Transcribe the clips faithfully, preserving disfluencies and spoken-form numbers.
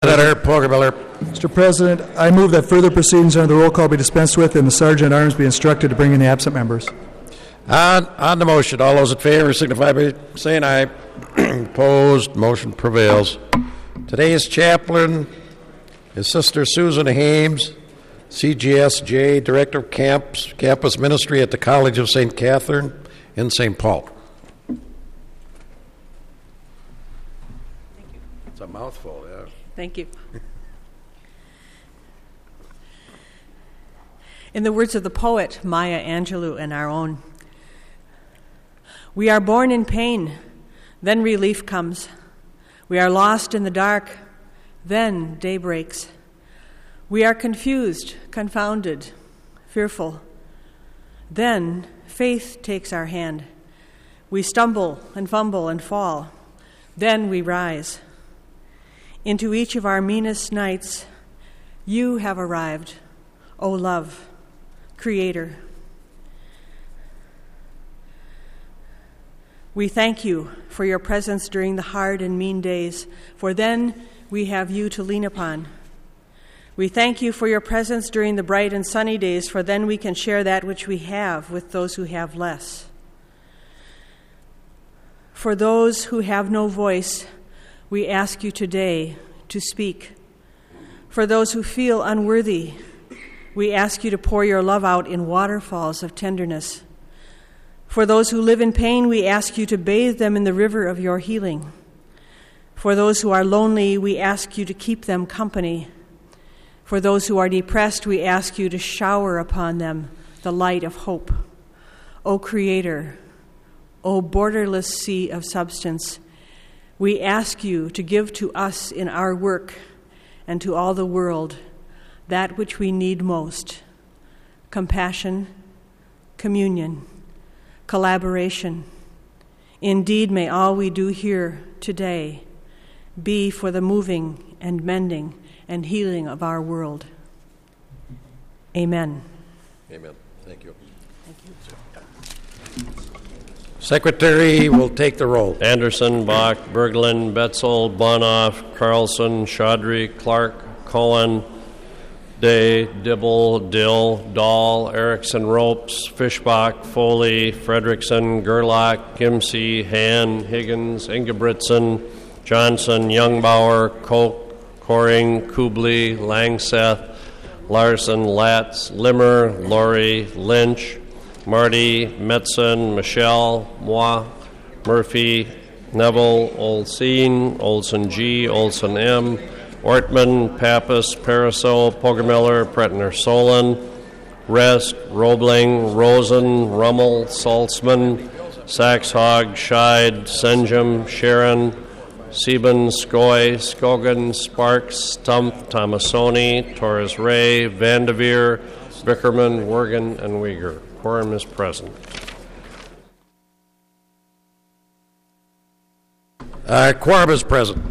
Senator Poggemiller. Mister President, I move that further proceedings under the roll call be dispensed with and the Sergeant at Arms be instructed to bring in the absent members. On, on the motion, all those in favor signify by saying aye. Opposed, motion prevails. Today's chaplain is Sister Susan Hames, C G S J, Director of Camps, Campus Ministry at the College of Saint Catherine in Saint Paul. It's a mouthful, yeah. Thank you. In the words of the poet Maya Angelou and our own, we are born in pain, then relief comes. We are lost in the dark, then day breaks. We are confused, confounded, fearful. Then faith takes our hand. We stumble and fumble and fall. Then we rise. Into each of our meanest nights, you have arrived, O love, Creator. We thank you for your presence during the hard and mean days, for then we have you to lean upon. We thank you for your presence during the bright and sunny days, for then we can share that which we have with those who have less. For those who have no voice, we ask you today to speak. For those who feel unworthy, we ask you to pour your love out in waterfalls of tenderness. For those who live in pain, we ask you to bathe them in the river of your healing. For those who are lonely, we ask you to keep them company. For those who are depressed, we ask you to shower upon them the light of hope. O Creator, O borderless sea of substance, we ask you to give to us in our work and to all the world that which we need most: compassion, communion, collaboration. Indeed, may all we do here today be for the moving and mending and healing of our world. Amen. Amen. Thank you. Thank you. Secretary will take the roll. Anderson, Bach, Berglund, Betzel, Bonoff, Carlson, Chaudhry, Clark, Cohen, Day, Dibble, Dill, Dahl, Erickson, Ropes, Fischbach, Foley, Fredrickson, Gerlach, Gimsey, Han, Higgins, Ingebrigtsen, Johnson, Youngbauer, Koch, Coring, Kubley, Langseth, Larson, Latz, Limmer, Laurie, Lynch, Marty, Metzen, Michelle, Moi, Murphy, Neville, Olseen, Olson G, Olson M, Ortman, Pappas, Pariseau, Poggemiller, Pretner, Solon, Rest, Roebling, Rosen, Rummel, Saltzman, Saxhog, Scheid, Senjum, Sharon, Sieben, Skoy, Skogan, Sparks, Stumpf, Tomasoni, Torres Ray, Vandeveer, Vickerman, Wergen, and Uyghur. Quorum is present. Uh, quorum is present.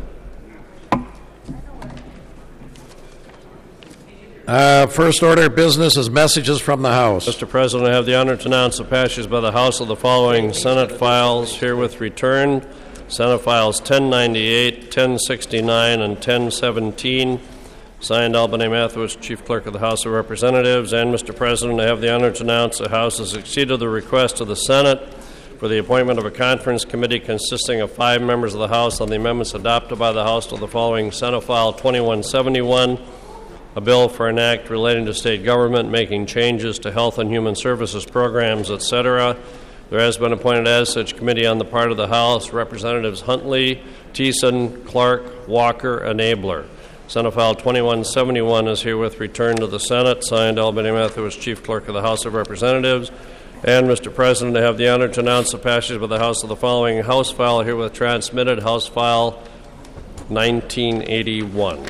Uh, first order of business is messages from the House. Mister President, I have the honor to announce the passage by the House of the following Senate files herewith returned. Senate Files ten ninety-eight, ten sixty-nine, and ten seventeen. Signed, Albany Mathewitz, Chief Clerk of the House of Representatives. And, Mister President, I have the honor to announce the House has acceded the request of the Senate for the appointment of a conference committee consisting of five members of the House on the amendments adopted by the House to the following Senate File twenty-one seventy-one, a bill for an act relating to state government, making changes to health and human services programs, et cetera. There has been appointed as such committee on the part of the House Representatives Huntley, Thiessen, Clark, Walker, and Abler. Senate File twenty-one seventy-one is herewith returned to the Senate. Signed, Albany Mathewitz, Chief Clerk of the House of Representatives. And, Mister President, I have the honor to announce the passage by the House of the following House File herewith transmitted, House File nineteen eighty-one.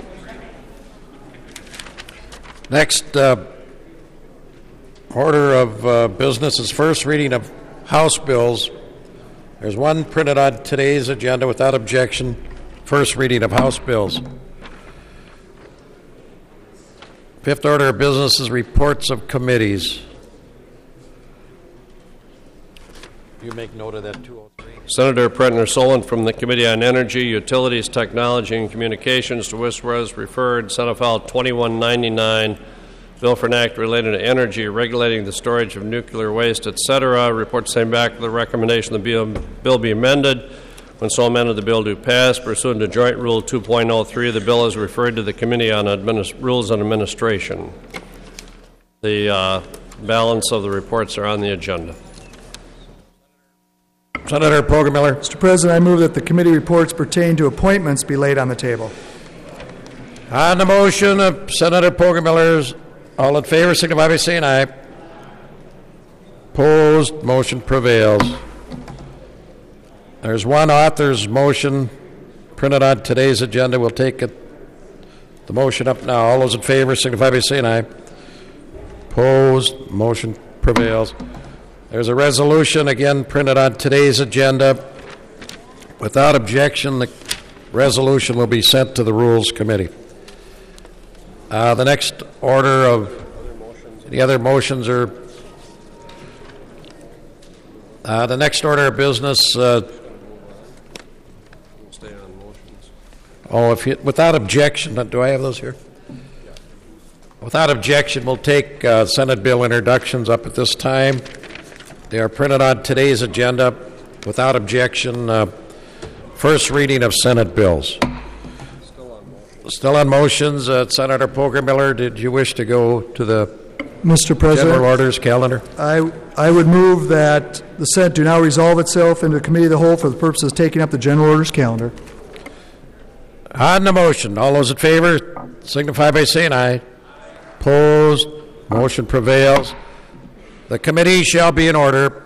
Next uh, order of uh, business is first reading of House bills. There's one printed on today's agenda without objection. First reading of House bills. Fifth order of business is reports of committees. You make note of that, two oh three. Senator Pretner Solon from the Committee on Energy, Utilities, Technology, and Communications, to which was referred Senate File twenty-one ninety-nine, bill for an act related to energy, regulating the storage of nuclear waste, et cetera. Report same back with the recommendation the bill be amended. When so amended, the bill do pass. Pursuant to Joint Rule two point oh three, the bill is referred to the Committee on Administ- Rules and Administration. The uh, balance of the reports are on the agenda. Senator Poggemiller. Mister President, I move that the committee reports pertaining to appointments be laid on the table. On the motion of Senator Poggemiller's, all in favor signify by saying aye. Opposed, motion prevails. There's one author's motion printed on today's agenda. We'll take it, the motion up now. All those in favor signify by saying aye. Opposed, motion prevails. There's a resolution, again, printed on today's agenda. Without objection, the resolution will be sent to the Rules Committee. Uh, the next order of the other motions are uh, the next order of business. Uh, oh, if you, without objection, do I have those here? Without objection, we'll take uh, Senate bill introductions up at this time. They are printed on today's agenda. Without objection, uh, first reading of Senate bills. Still on motions. Still on motions. Uh, Senator Poggemiller, did you wish to go to the Mister President, general orders calendar? I, I would move that the Senate do now resolve itself into a committee of the whole for the purpose of taking up the general orders calendar. On the motion, all those in favor signify by saying aye. Opposed, motion prevails. The committee shall be in order.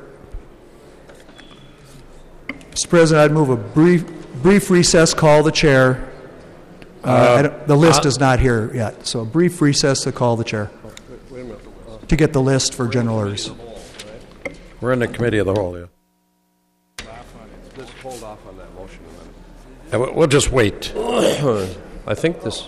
Mister President, I'd move a brief brief recess, call the chair. Uh, uh, I don't, the list uh, is not here yet, so a brief recess to call the chair wait a minute. Uh, to get the list for general orders. We're in the committee of the whole, yeah. Just hold off on that motion a minute. We'll just wait. I think this...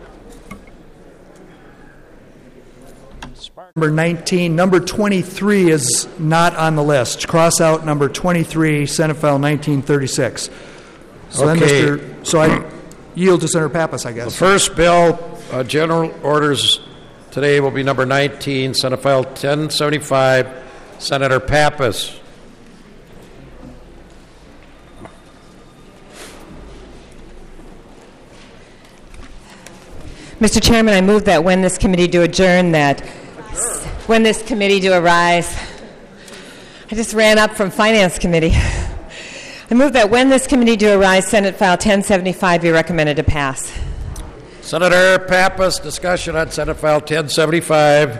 Number nineteen. Number twenty-three is not on the list. Cross out number twenty-three, Senate File nineteen thirty-six. So okay. Then Mister So I yield to Senator Pappas, I guess. The first bill, uh, general orders today, will be number nineteen, Senate File ten seventy-five, Senator Pappas. Mister Chairman, I move that when this committee do adjourn, that when this committee do arise, I just ran up from Finance Committee. I move that when this committee do arise, Senate File ten seventy-five be recommended to pass. Senator Pappas, discussion on Senate File ten seventy-five.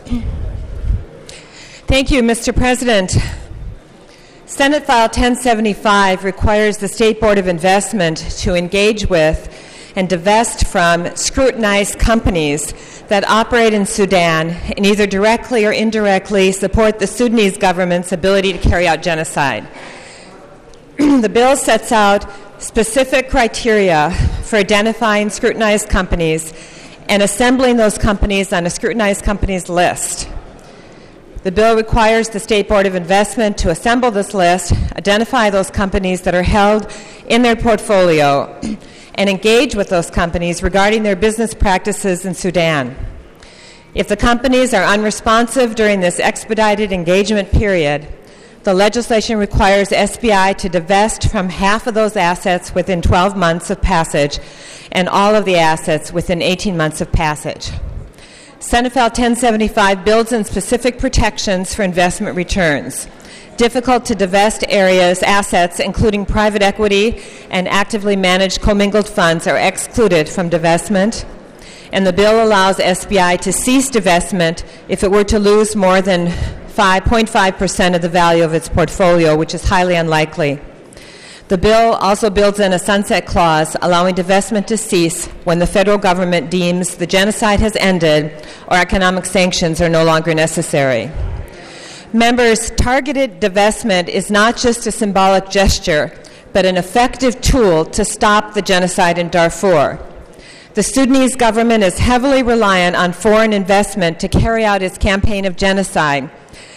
Thank you, Mister President. Senate File ten seventy-five requires the State Board of Investment to engage with and divest from scrutinized companies that operate in Sudan and either directly or indirectly support the Sudanese government's ability to carry out genocide. The bill sets out specific criteria for identifying scrutinized companies and assembling those companies on a scrutinized companies list. The bill requires the State Board of Investment to assemble this list, identify those companies that are held in their portfolio, and engage with those companies regarding their business practices in Sudan. If the companies are unresponsive during this expedited engagement period, the legislation requires S B I to divest from half of those assets within twelve months of passage and all of the assets within eighteen months of passage. Senate File ten seventy-five builds in specific protections for investment returns. Difficult to divest areas, assets, including private equity and actively managed commingled funds, are excluded from divestment. And the bill allows S B I to cease divestment if it were to lose more than five point five percent of the value of its portfolio, which is highly unlikely. The bill also builds in a sunset clause allowing divestment to cease when the federal government deems the genocide has ended or economic sanctions are no longer necessary. Members, targeted divestment is not just a symbolic gesture, but an effective tool to stop the genocide in Darfur. The Sudanese government is heavily reliant on foreign investment to carry out its campaign of genocide.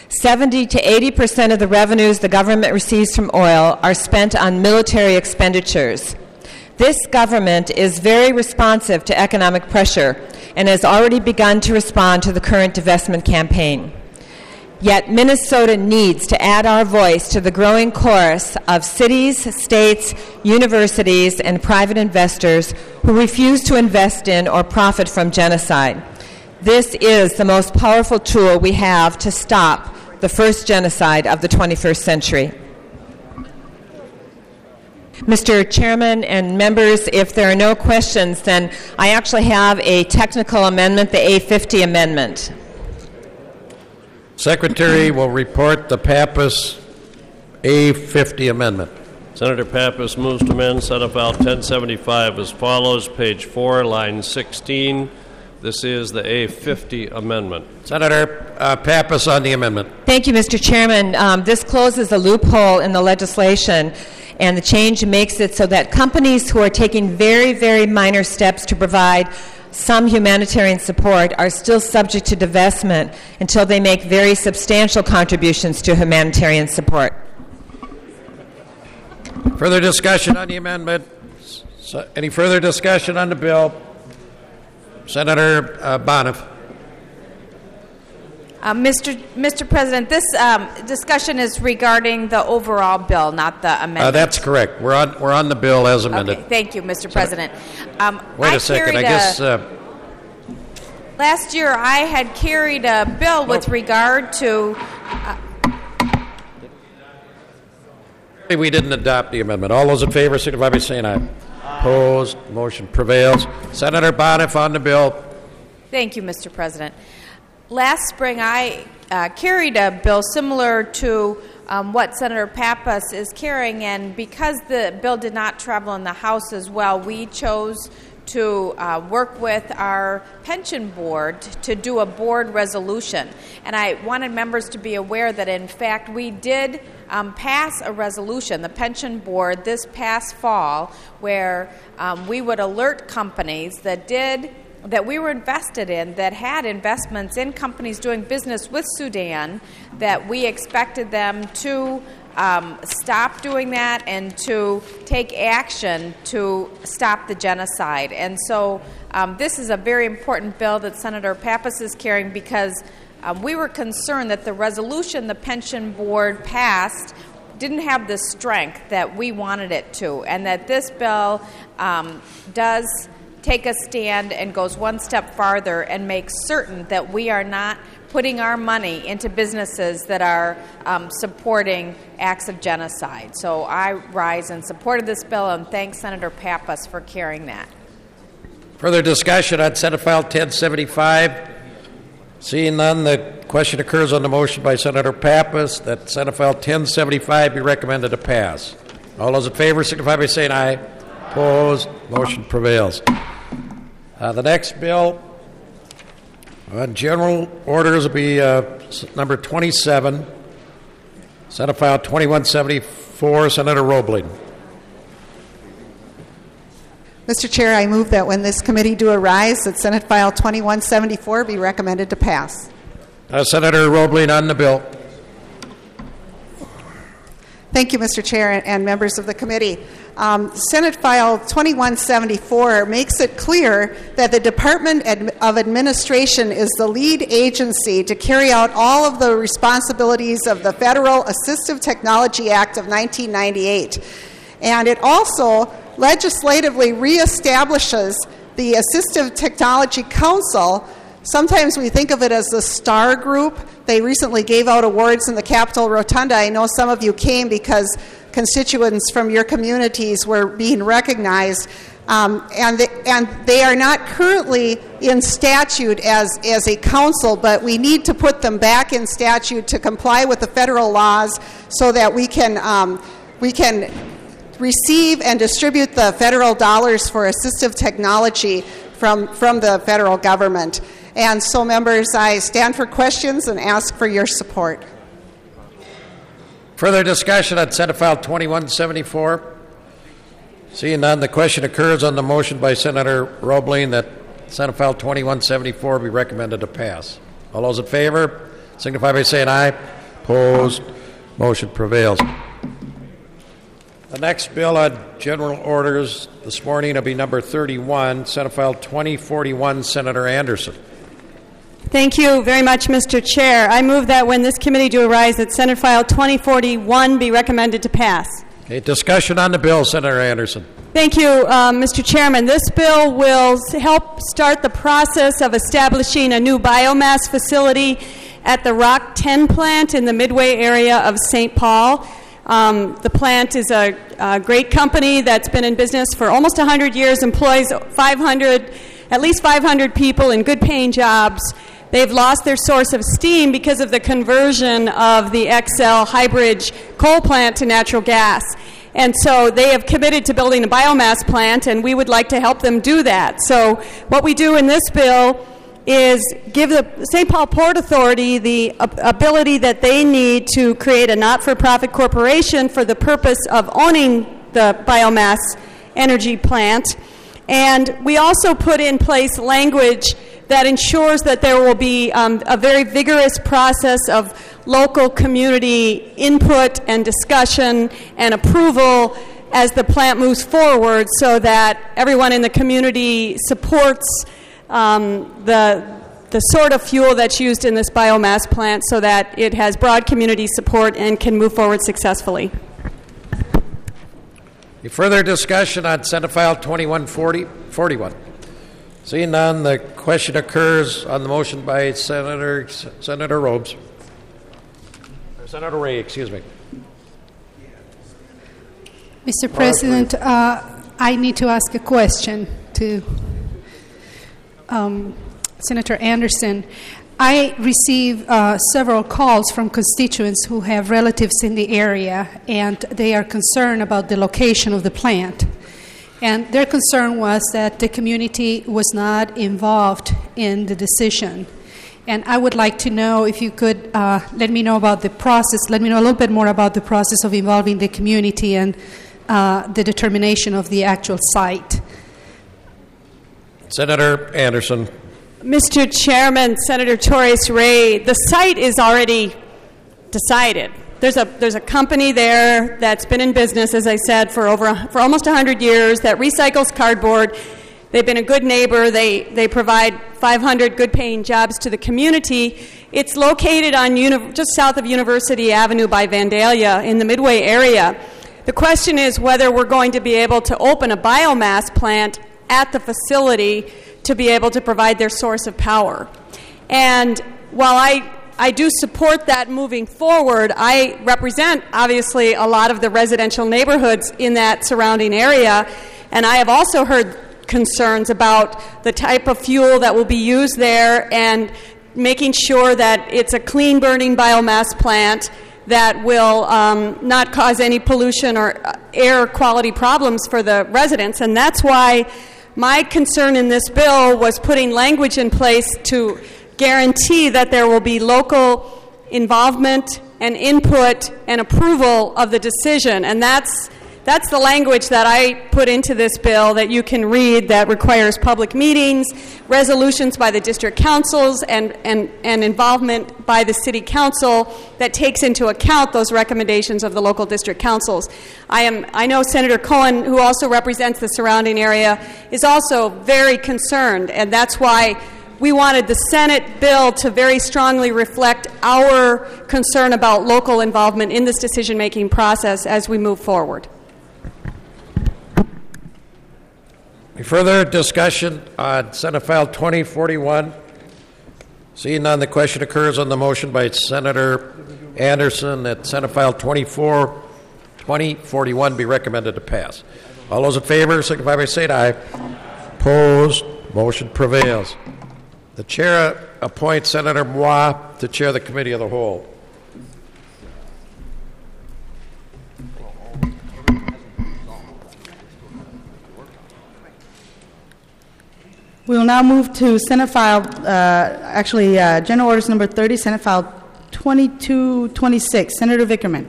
seventy to eighty percent of the revenues the government receives from oil are spent on military expenditures. This government is very responsive to economic pressure and has already begun to respond to the current divestment campaign. Yet Minnesota needs to add our voice to the growing chorus of cities, states, universities, and private investors who refuse to invest in or profit from genocide. This is the most powerful tool we have to stop the first genocide of the twenty-first century. Mister Chairman and members, if there are no questions, then I actually have a technical amendment, the A fifty amendment. Secretary will report the Pappas A fifty amendment. Senator Pappas moves to amend Senate File ten seventy-five as follows, page four, line sixteen. This is the A fifty amendment. Senator uh, Pappas on the amendment. Thank you, Mister Chairman. Um, this closes a loophole in the legislation, and the change makes it so that companies who are taking very, very minor steps to provide some humanitarian support are still subject to divestment until they make very substantial contributions to humanitarian support. Further discussion on the amendment? So, any further discussion on the bill? Senator uh, Boniff. Uh, Mister Mister President, this um, discussion is regarding the overall bill, not the amendment. Uh, that's correct. We're on we're on the bill as amended. Okay, thank you, Mister President. Um, Wait I a second. I a, guess uh, last year I had carried a bill with regard to. Uh, we didn't adopt the amendment. All those in favor signify by saying aye. Opposed. Motion prevails. Senator Boniff on the bill. Thank you, Mister President. Last spring, I uh, carried a bill similar to um, what Senator Pappas is carrying, and because the bill did not travel in the House as well, we chose to uh, work with our pension board to do a board resolution. And I wanted members to be aware that, in fact, we did um, pass a resolution, the pension board, this past fall, where um, we would alert companies that did that we were invested in, that had investments in companies doing business with Sudan, that we expected them to um, stop doing that and to take action to stop the genocide. And so um, this is a very important bill that Senator Pappas is carrying because um, we were concerned that the resolution the pension board passed didn't have the strength that we wanted it to, and that this bill um, does take a stand and goes one step farther and makes certain that we are not putting our money into businesses that are um, supporting acts of genocide. So I rise in support of this bill and thank Senator Pappas for carrying that. Further discussion on Senate File ten seventy-five. Seeing none, the question occurs on the motion by Senator Pappas that Senate File ten seventy-five be recommended to pass. All those in favor signify by saying aye. Opposed. Motion prevails. Uh, the next bill on general orders will be uh, number twenty-seven, Senate File twenty-one seventy-four, Senator Roebling. Mister Chair, I move that when this committee do arise, that Senate File twenty-one seventy-four be recommended to pass. Uh, Senator Roebling on the bill. Thank you, Mister Chair, and, and members of the committee. Um, Senate File twenty-one seventy-four makes it clear that the Department of Administration is the lead agency to carry out all of the responsibilities of the Federal Assistive Technology Act of nineteen ninety-eight. And it also legislatively reestablishes the Assistive Technology Council. Sometimes we think of it as the STAR group. They recently gave out awards in the Capitol Rotunda. I know some of you came because constituents from your communities were being recognized. Um, and, the, and they are not currently in statute as, as a council, but we need to put them back in statute to comply with the federal laws so that we can um, we can receive and distribute the federal dollars for assistive technology from, from the federal government. And so, members, I stand for questions and ask for your support. Further discussion on Senate File twenty-one seventy-four? Seeing none, the question occurs on the motion by Senator Roebling that Senate File twenty-one seventy-four be recommended to pass. All those in favor signify by saying aye. Opposed? Motion prevails. The next bill on general orders this morning will be number thirty-one, Senate File twenty forty-one, Senator Anderson. Thank you very much, Mister Chair. I move that when this committee do arise, that Senate File twenty forty-one be recommended to pass. Okay, discussion on the bill, Senator Anderson. Thank you, uh, Mister Chairman. This bill will help start the process of establishing a new biomass facility at the Rock ten plant in the Midway area of Saint Paul. Um, the plant is a, a great company that's been in business for almost one hundred years, employs five hundred, at least five hundred people in good-paying jobs. They've lost their source of steam because of the conversion of the Xcel Highbridge coal plant to natural gas. And so they have committed to building a biomass plant, and we would like to help them do that. So what we do in this bill is give the Saint Paul Port Authority the ability that they need to create a not-for-profit corporation for the purpose of owning the biomass energy plant. And we also put in place language that ensures that there will be um, a very vigorous process of local community input and discussion and approval as the plant moves forward, so that everyone in the community supports um, the the sort of fuel that's used in this biomass plant, so that it has broad community support and can move forward successfully. Any further discussion on Senate File twenty-one forty-one? Seeing none, the question occurs on the motion by Senator Senator Robes. Or Senator Ray, excuse me. Mister President, uh, I need to ask a question to um, Senator Anderson. I receive uh, several calls from constituents who have relatives in the area, and they are concerned about the location of the plant. And their concern was that the community was not involved in the decision. And I would like to know if you could uh, let me know about the process, let me know a little bit more about the process of involving the community and uh, the determination of the actual site. Senator Anderson. Mister Chairman, Senator Torres Ray, the site is already decided. There's a there's a company there that's been in business, as I said, for over for almost one hundred years that recycles cardboard. They've been a good neighbor. They they provide five hundred good-paying jobs to the community. It's located on uni- just south of University Avenue by Vandalia in the Midway area. The question is whether we're going to be able to open a biomass plant at the facility to be able to provide their source of power. And while I I do support that moving forward, I represent, obviously, a lot of the residential neighborhoods in that surrounding area, and I have also heard concerns about the type of fuel that will be used there and making sure that it's a clean-burning biomass plant that will um, not cause any pollution or air quality problems for the residents. And that's why my concern in this bill was putting language in place to guarantee that there will be local involvement and input and approval of the decision. And that's that's the language that I put into this bill that you can read, that requires public meetings, resolutions by the district councils, and, and, and involvement by the city council that takes into account those recommendations of the local district councils. I am I know Senator Cohen, who also represents the surrounding area, is also very concerned, and that's why we wanted the Senate bill to very strongly reflect our concern about local involvement in this decision-making process as we move forward. Any further discussion on Senate File twenty forty-one? Seeing none, the question occurs on the motion by Senator Anderson that Senate File twenty-four twenty forty-one be recommended to pass. All those in favor signify by saying aye. Opposed? Motion prevails. The chair appoints Senator Moi to chair the committee of the whole. We will now move to Senate File, uh, actually, uh, General Orders Number thirty, Senate File twenty-two twenty-six. Senator Vickerman.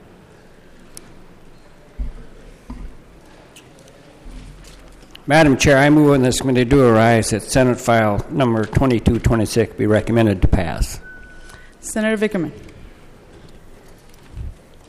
Madam Chair, I move when this committee do arise that Senate File Number twenty-two twenty-six be recommended to pass. Senator Vickerman.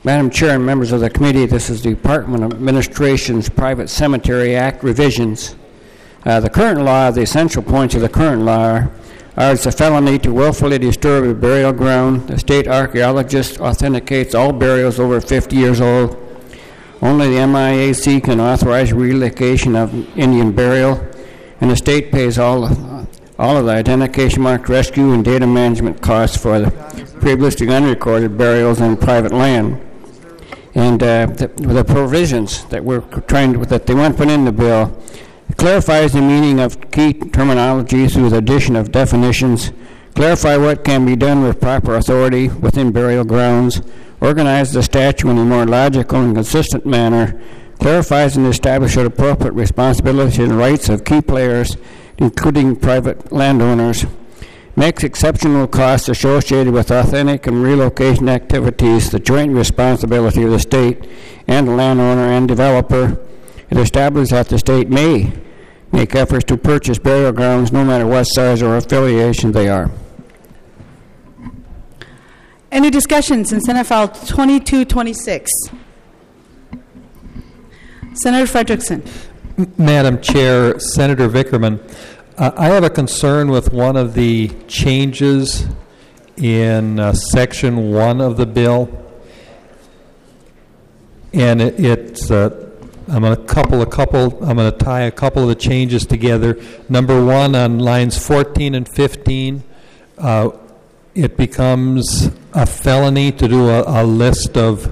Madam Chair and members of the committee, this is the Department of Administration's Private Cemetery Act revisions. Uh, the current law, the essential points of the current law are it's a felony to willfully disturb a burial ground. The state archaeologist authenticates all burials over fifty years old. Only the M I A C can authorize relocation of Indian burial, and the state pays all, all of the identification mark rescue and data management costs for the previously unrecorded burials on private land. And uh, the, the provisions that we're trying to, that they want to put in the bill clarifies the meaning of key terminology through the addition of definitions, clarify what can be done with proper authority within burial grounds, organize the statute in a more logical and consistent manner, clarifies and establishes appropriate responsibilities and rights of key players, including private landowners, makes exceptional costs associated with authentic and relocation activities the joint responsibility of the state and the landowner and developer. It establishes that the state may make efforts to purchase burial grounds no matter what size or affiliation they are. Any discussions in Senate File twenty-two twenty-six? Senator Frederickson. M- Madam Chair, Senator Vickerman, uh, I have a concern with one of the changes in uh, Section one of the bill, and it, it's uh, I'm going to couple a couple. I'm going to tie a couple of the changes together. Number one, on lines fourteen and fifteen, uh, it becomes a felony to do a, a list of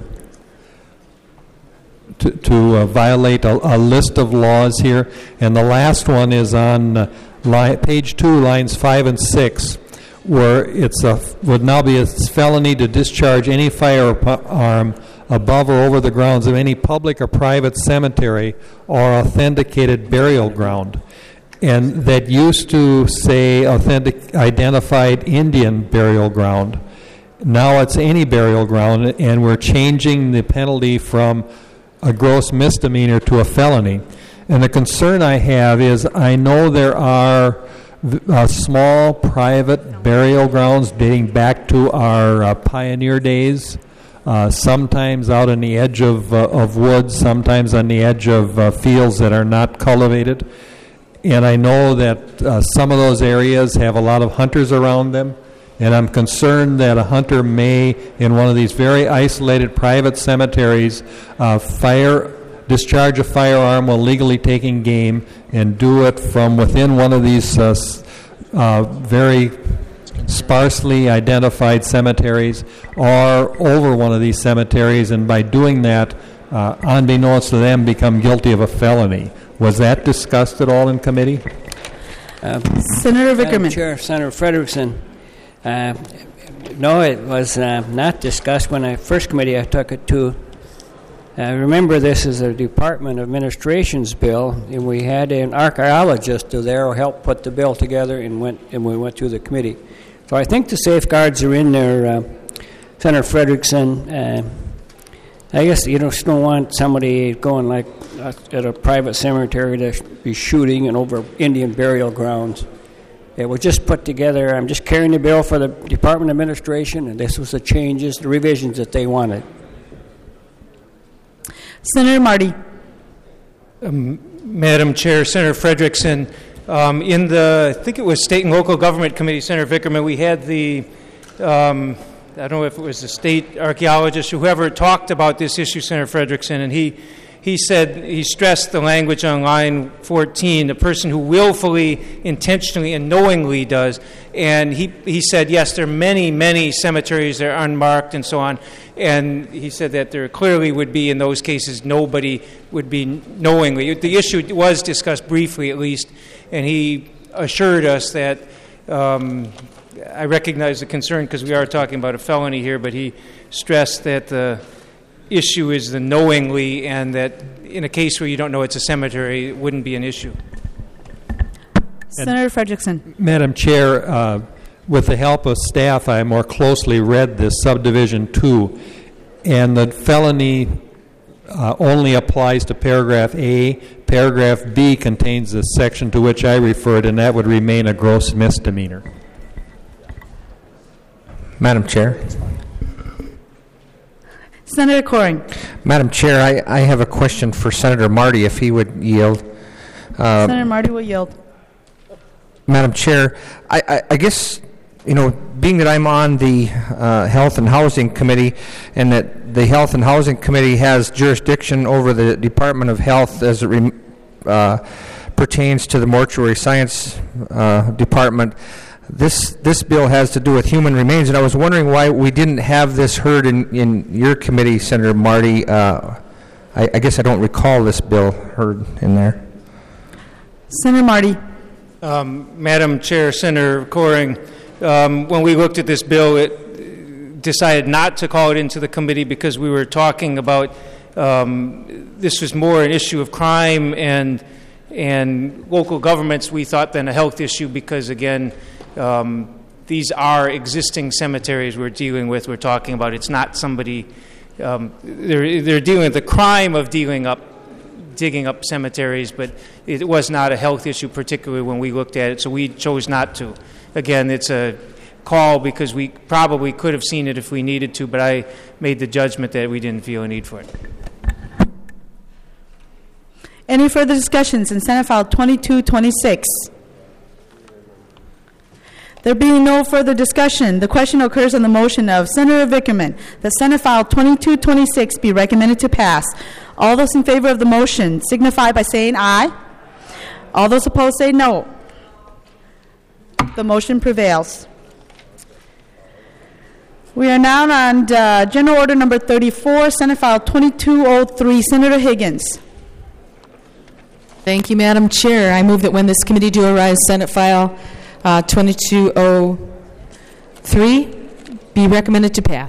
to, to uh, violate a, a list of laws here. And the last one is on uh, line, page two, lines five and six, where it's a would now be a felony to discharge any firearm above or over the grounds of any public or private cemetery or authenticated burial ground. And that used to say authentic identified Indian burial ground. Now it's any burial ground, and we're changing the penalty from a gross misdemeanor to a felony. And the concern I have is I know there are uh, small private burial grounds dating back to our uh, pioneer days, Uh, sometimes out on the edge of uh, of woods, sometimes on the edge of uh, fields that are not cultivated. And I know that uh, some of those areas have a lot of hunters around them, and I'm concerned that a hunter may, in one of these very isolated private cemeteries, uh, fire discharge a firearm while legally taking game and do it from within one of these uh, uh, very sparsely identified cemeteries or over one of these cemeteries, and by doing that, uh, unbeknownst to them, become guilty of a felony. Was that discussed at all in committee? Uh, Senator Vickerman. Chair, Senator Frederickson. Uh, no, it was uh, not discussed when I first committee I took it to. Uh, remember, this is a Department of Administration's bill, and we had an archaeologist there who helped put the bill together, and went and we went through the committee. So I think the safeguards are in there, uh, Senator Frederickson. Uh, I guess you just don't want somebody going like uh, at a private cemetery to be shooting and over Indian burial grounds. It was just put together. I'm just carrying the bill for the Department of Administration, and this was the changes, the revisions that they wanted. Senator Marty. Um, Madam Chair, Senator Frederickson, um, in the, I think it was State and Local Government Committee, Senator Vickerman, we had the, um, I don't know if it was the state archaeologist, whoever talked about this issue, Senator Frederickson, and he he said, he stressed the language on line fourteen, the person who willfully, intentionally, and knowingly does. And he, he said, yes, there are many, many cemeteries that are unmarked and so on. And he said that there clearly would be, in those cases, nobody would be knowingly. The issue was discussed briefly, at least, and he assured us that, um, I recognize the concern because we are talking about a felony here, but he stressed that the issue is the knowingly, and that in a case where you don't know it's a cemetery, it wouldn't be an issue. Senator Frederickson. Madam Chair, uh, with the help of staff, I more closely read this subdivision two, and the felony uh, only applies to paragraph A. Paragraph B contains the section to which I referred, and that would remain a gross misdemeanor. Madam Chair. Senator Coring. Madam Chair, I, I have a question for Senator Marty, if he would yield. Uh, Senator Marty will yield. Madam Chair, I, I, I guess, you know, being that I'm on the uh, Health and Housing Committee, and that the Health and Housing Committee has jurisdiction over the Department of Health as it re, uh, pertains to the Mortuary Science uh, Department, this this bill has to do with human remains, and I was wondering why we didn't have this heard in, in your committee, Senator Marty. Uh, I, I guess I don't recall this bill heard in there. Senator Marty. Um, Madam Chair, Senator Coring, um, when we looked at this bill, it decided not to call it into the committee because we were talking about um, this was more an issue of crime and and local governments, we thought, than a health issue because, again, um, these are existing cemeteries we're dealing with. We're talking about it's not somebody, um, they're, they're dealing with the crime of dealing up digging up cemeteries, but it was not a health issue, particularly when we looked at it, so we chose not to. Again, it's a call because we probably could have seen it if we needed to, but I made the judgment that we didn't feel a need for it. Any further discussions in Senate File twenty-two twenty-six? There being no further discussion, the question occurs on the motion of Senator Vickerman that Senate File twenty-two twenty-six be recommended to pass. All those in favor of the motion signify by saying aye. All those opposed say no. The motion prevails. We are now on uh, General Order Number thirty-four, Senate File twenty-two oh three. Senator Higgins. Thank you, Madam Chair. I move that when this committee do arise, Senate File uh, twenty-two oh three be recommended to pass.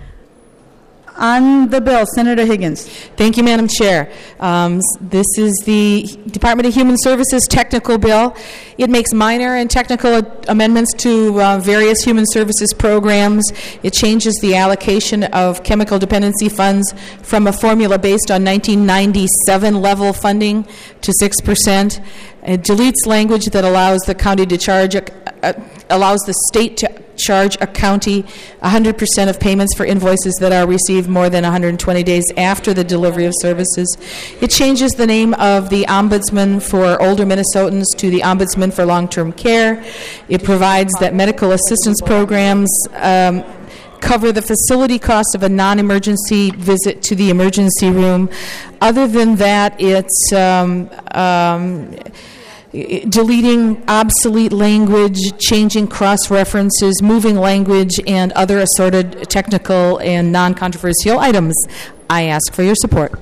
On the bill, Senator Higgins. Thank you, Madam Chair. Um, this is the Department of Human Services technical bill. It makes minor and technical ad- amendments to uh, various human services programs. It changes the allocation of chemical dependency funds from a formula based on nineteen ninety-seven level funding to six percent. It deletes language that allows the county to charge, a, a, allows the state to charge a county one hundred percent of payments for invoices that are received more than one hundred twenty days after the delivery of services. It changes the name of the Ombudsman for older Minnesotans to the Ombudsman for Long-Term Care. It provides that medical assistance programs um, cover the facility cost of a non-emergency visit to the emergency room. Other than that, it's um, um, deleting obsolete language, changing cross-references, moving language, and other assorted technical and non-controversial items. I ask for your support.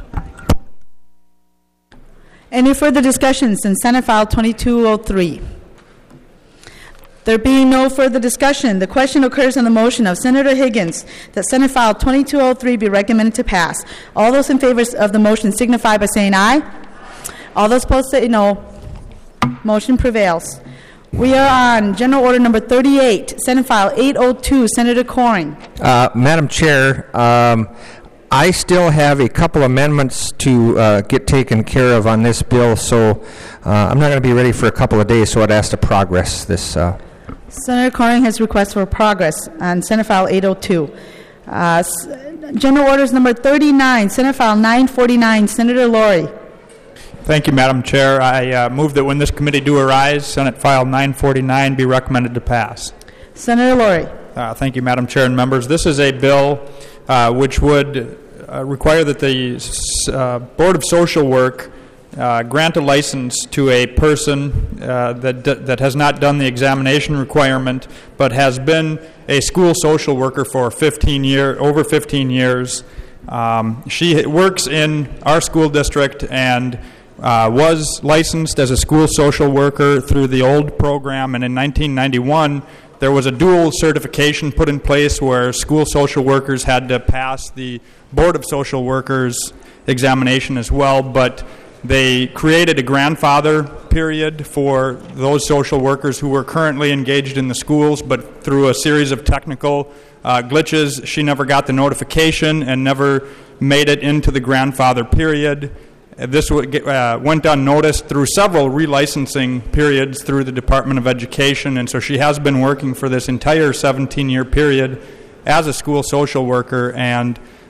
Any further discussions in Senate File twenty-two oh three? There being no further discussion, the question occurs on the motion of Senator Higgins that Senate File twenty-two oh three be recommended to pass. All those in favor of the motion signify by saying aye. All those opposed say no. Motion prevails. We are on General Order Number thirty-eight, Senate File eight oh two. Senator Coring. Uh, Madam Chair, um, I still have a couple amendments to uh, get taken care of on this bill, so uh, I'm not going to be ready for a couple of days, so I'd ask to progress this. Uh, Senator Coring has request for progress on Senate File eight oh two. Uh, General Orders Number thirty-nine, Senate File nine forty-nine. Senator Laurie. Thank you, Madam Chair. I uh, move that when this committee do arise, Senate File nine forty-nine be recommended to pass. Senator Laurie. Uh, thank you, Madam Chair and members. This is a bill uh, which would uh, require that the uh, Board of Social Work uh, grant a license to a person uh, that d- that has not done the examination requirement, but has been a school social worker for fifteen year over fifteen years. Um, she works in our school district and Uh, was licensed as a school social worker through the old program, and in nineteen ninety-one there was a dual certification put in place where school social workers had to pass the Board of Social Workers examination as well, but they created a grandfather period for those social workers who were currently engaged in the schools, but through a series of technical uh, glitches, she never got the notification and never made it into the grandfather period. This uh, went unnoticed through several relicensing periods through the Department of Education, and so she has been working for this entire seventeen-year period as a school social worker, and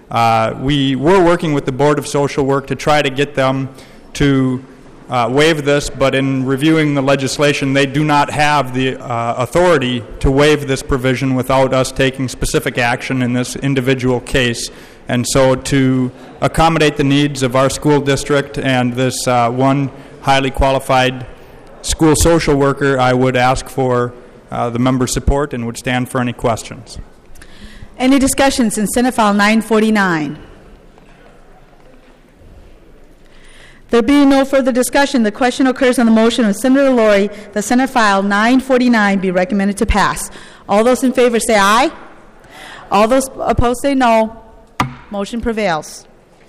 Uh, we were working with the Board of Social Work to try to get them to uh, waive this, but in reviewing the legislation, they do not have the uh, authority to waive this provision without us taking specific action in this individual case. And so to accommodate the needs of our school district and this uh, one highly qualified school social worker, I would ask for uh, the member's support and would stand for any questions. Any discussions in Senate File nine forty-nine? There being no further discussion, the question occurs on the motion of Senator Lori that Senate File nine forty-nine be recommended to pass. All those in favor say aye. All those opposed say no. Motion prevails.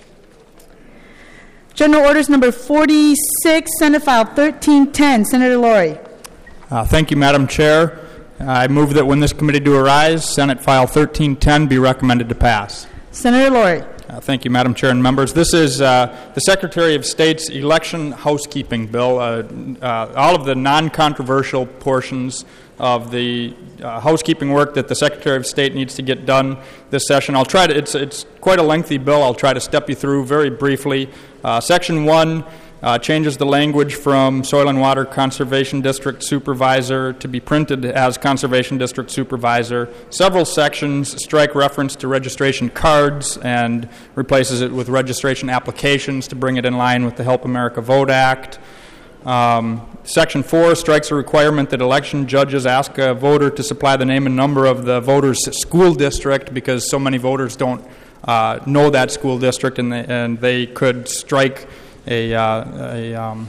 General Orders number forty-six, Senate File thirteen ten. Senator Lori. Uh, thank you, Madam Chair. I move that when this committee do arise, Senate File thirteen ten be recommended to pass. Senator Lori. Uh, thank you, Madam Chair and members. This is uh, the Secretary of State's election housekeeping bill. Uh, uh, all of the non-controversial portions of the uh, housekeeping work that the Secretary of State needs to get done this session. I'll try to. It's it's quite a lengthy bill. I'll try to step you through very briefly. Uh, Section one. Uh, changes the language from Soil and Water Conservation District Supervisor to be printed as Conservation District Supervisor. Several sections strike reference to registration cards and replaces it with registration applications to bring it in line with the Help America Vote Act. Um, Section four strikes a requirement that election judges ask a voter to supply the name and number of the voter's school district because so many voters don't uh, know that school district, and they, and they could strike a, uh, a um,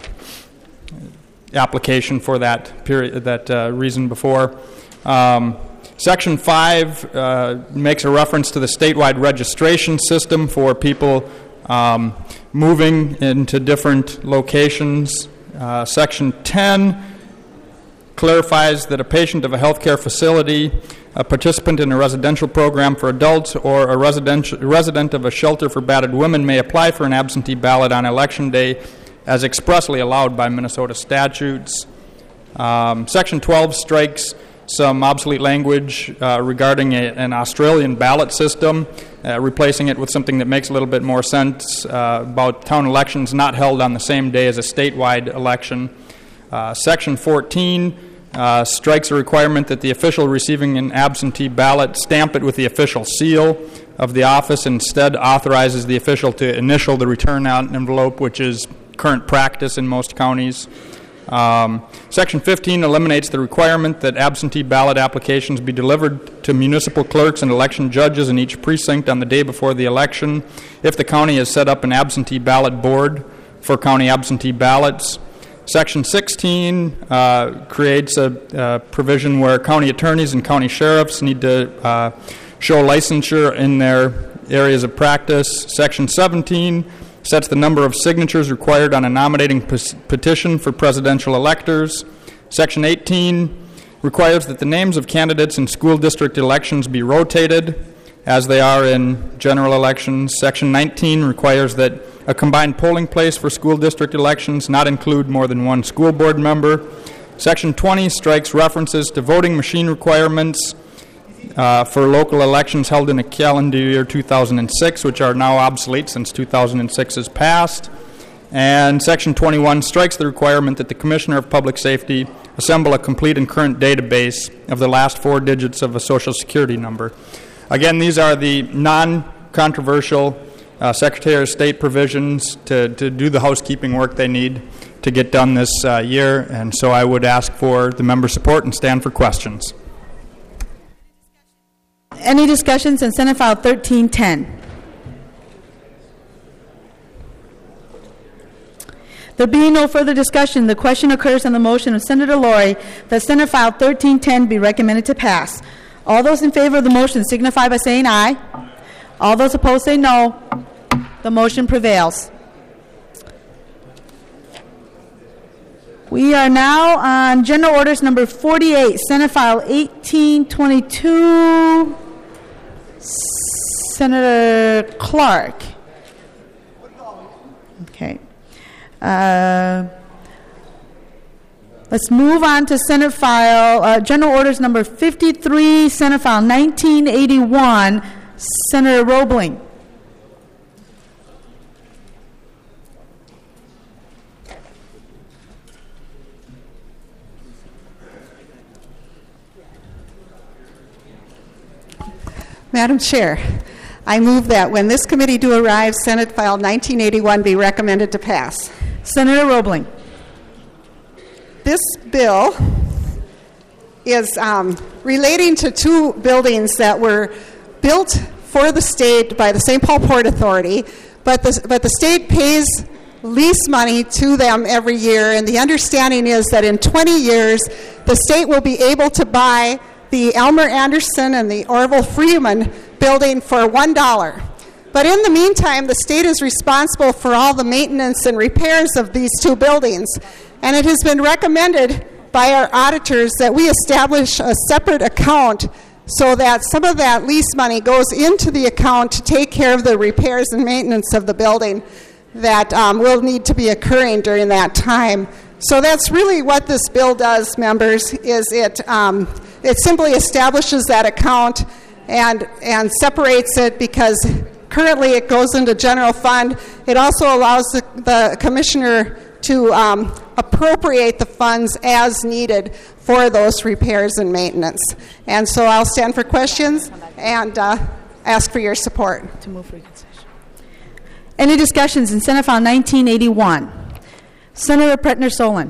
application for that period, that uh, reason before. Um, Section five uh, makes a reference to the statewide registration system for people um, moving into different locations. Uh, Section ten clarifies that a patient of a healthcare facility, a participant in a residential program for adults, or a resident, resident of a shelter for battered women may apply for an absentee ballot on Election Day as expressly allowed by Minnesota statutes. Um, Section twelve strikes some obsolete language uh, regarding a, an Australian ballot system, uh, replacing it with something that makes a little bit more sense uh, about town elections not held on the same day as a statewide election. Uh, Section fourteen uh, strikes a requirement that the official receiving an absentee ballot stamp it with the official seal of the office, and instead authorizes the official to initial the return envelope, which is current practice in most counties. Um, Section fifteen eliminates the requirement that absentee ballot applications be delivered to municipal clerks and election judges in each precinct on the day before the election if the county has set up an absentee ballot board for county absentee ballots. Section sixteen uh, creates a, a provision where county attorneys and county sheriffs need to uh, show licensure in their areas of practice. Section seventeen sets the number of signatures required on a nominating pe- petition for presidential electors. Section eighteen requires that the names of candidates in school district elections be rotated as they are in general elections. Section nineteen requires that a combined polling place for school district elections not include more than one school board member. Section twenty strikes references to voting machine requirements uh, for local elections held in a calendar year two thousand six, which are now obsolete since two thousand six has passed. And Section twenty-one strikes the requirement that the Commissioner of Public Safety assemble a complete and current database of the last four digits of a Social Security number. Again, these are the non-controversial uh, Secretary of State provisions to, to do the housekeeping work they need to get done this uh, year, and so I would ask for the member support and stand for questions. Any discussions in Senate File thirteen ten? There being no further discussion, the question occurs on the motion of Senator Lori that Senate File thirteen ten be recommended to pass. All those in favor of the motion signify by saying aye. All those opposed say no. The motion prevails. We are now on General Orders number forty-eight, Senate File eighteen twenty-two. Senator Clark. Okay. Uh, let's move on to Senate File, uh, General Orders number fifty-three, Senate File nineteen eighty-one, Senator Roebling. Madam Chair, I move that when this committee do arrive, Senate File nineteen eighty-one be recommended to pass. Senator Roebling. This bill is um, relating to two buildings that were built for the state by the Saint Paul Port Authority, but the, but the state pays lease money to them every year, and the understanding is that in twenty years, the state will be able to buy the Elmer Anderson and the Orville Freeman building for one dollar. But in the meantime, the state is responsible for all the maintenance and repairs of these two buildings, and it has been recommended by our auditors that we establish a separate account so that some of that lease money goes into the account to take care of the repairs and maintenance of the building that um, will need to be occurring during that time. So that's really what this bill does, members, is it um, it simply establishes that account and and separates it, because currently it goes into general fund. It also allows the, the commissioner to um, appropriate the funds as needed for those repairs and maintenance. And so I'll stand for questions and uh, ask for your support. To move for reconciliation. Any discussions in Senate File nineteen eighty-one? Senator Pretner-Solon.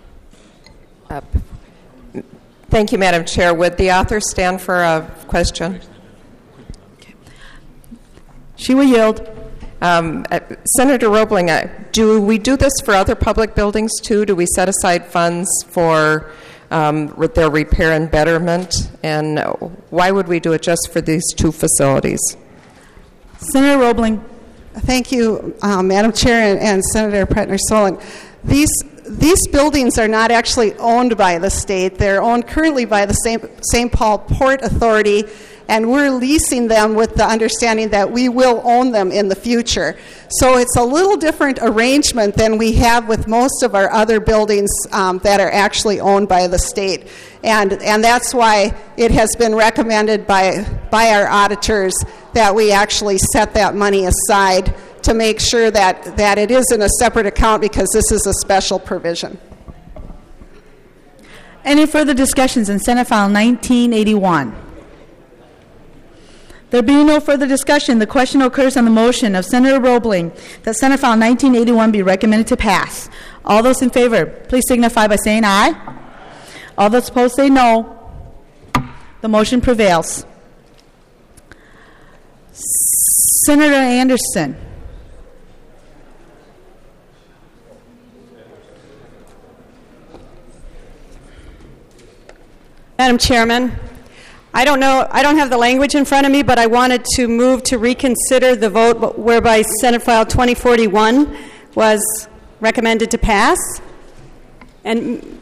Uh, thank you, Madam Chair. Would the author stand for a question? Okay. She will yield. Um, uh, Senator Roebling, uh, do we do this for other public buildings too? Do we set aside funds for um, with their repair and betterment? And why would we do it just for these two facilities? Senator Roebling. Thank you, um, Madam Chair and, and Senator Pretner-Solon. These these buildings are not actually owned by the state. They're owned currently by the Saint Paul Port Authority, and we're leasing them with the understanding that we will own them in the future. So it's a little different arrangement than we have with most of our other buildings um, that are actually owned by the state. And and that's why it has been recommended by by our auditors that we actually set that money aside to make sure that, that it is in a separate account, because this is a special provision. Any further discussions in Senate File nineteen eighty-one? There being no further discussion, the question occurs on the motion of Senator Roebling that Senate File nineteen eighty-one be recommended to pass. All those in favor, please signify by saying aye. All those opposed say no. The motion prevails. Senator Anderson. Madam Chairman, I don't know, I don't have the language in front of me, but I wanted to move to reconsider the vote whereby Senate File twenty forty-one was recommended to pass. And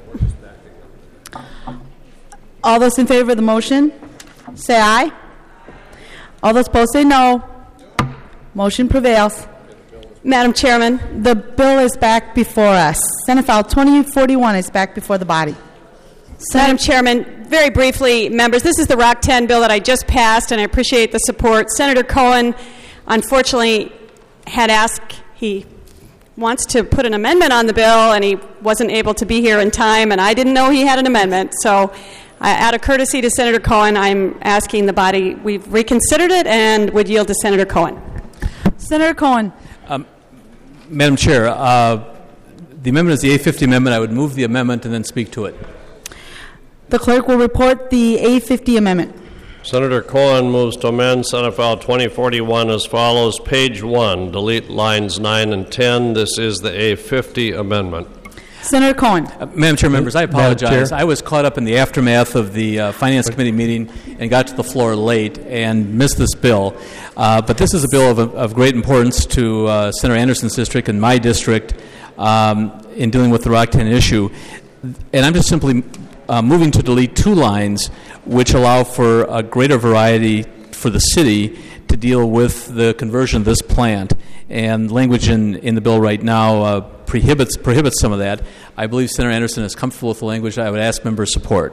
all those in favor of the motion, say aye. All those opposed say no. Motion prevails. Madam Chairman, the bill is back before us. Senate File twenty forty-one is back before the body. Madam Chairman, very briefly, members, this is the R O C ten bill that I just passed, and I appreciate the support. Senator Cohen, unfortunately, had asked, he wants to put an amendment on the bill, and he wasn't able to be here in time, and I didn't know he had an amendment. So, uh, out of courtesy to Senator Cohen, I'm asking the body, we've reconsidered it and would yield to Senator Cohen. Senator Cohen. Um, Madam Chair, uh, the amendment is the A fifty amendment. I would move the amendment and then speak to it. The clerk will report the A fifty amendment. Senator Cohen moves to amend Senate File twenty forty-one as follows. Page one, delete lines nine and ten. This is the A fifty amendment. Senator Cohen. Uh, Madam Chair, members, I apologize. I was caught up in the aftermath of the uh, Finance Committee meeting and got to the floor late and missed this bill. Uh, but this is a bill of, of great importance to uh, Senator Anderson's district and my district um, in dealing with the R O C ten issue. And I'm just simply uh, moving to delete two lines which allow for a greater variety for the city to deal with the conversion of this plant. And language in, in the bill right now uh, prohibits prohibits some of that. I believe Senator Anderson is comfortable with the language. I would ask members' support.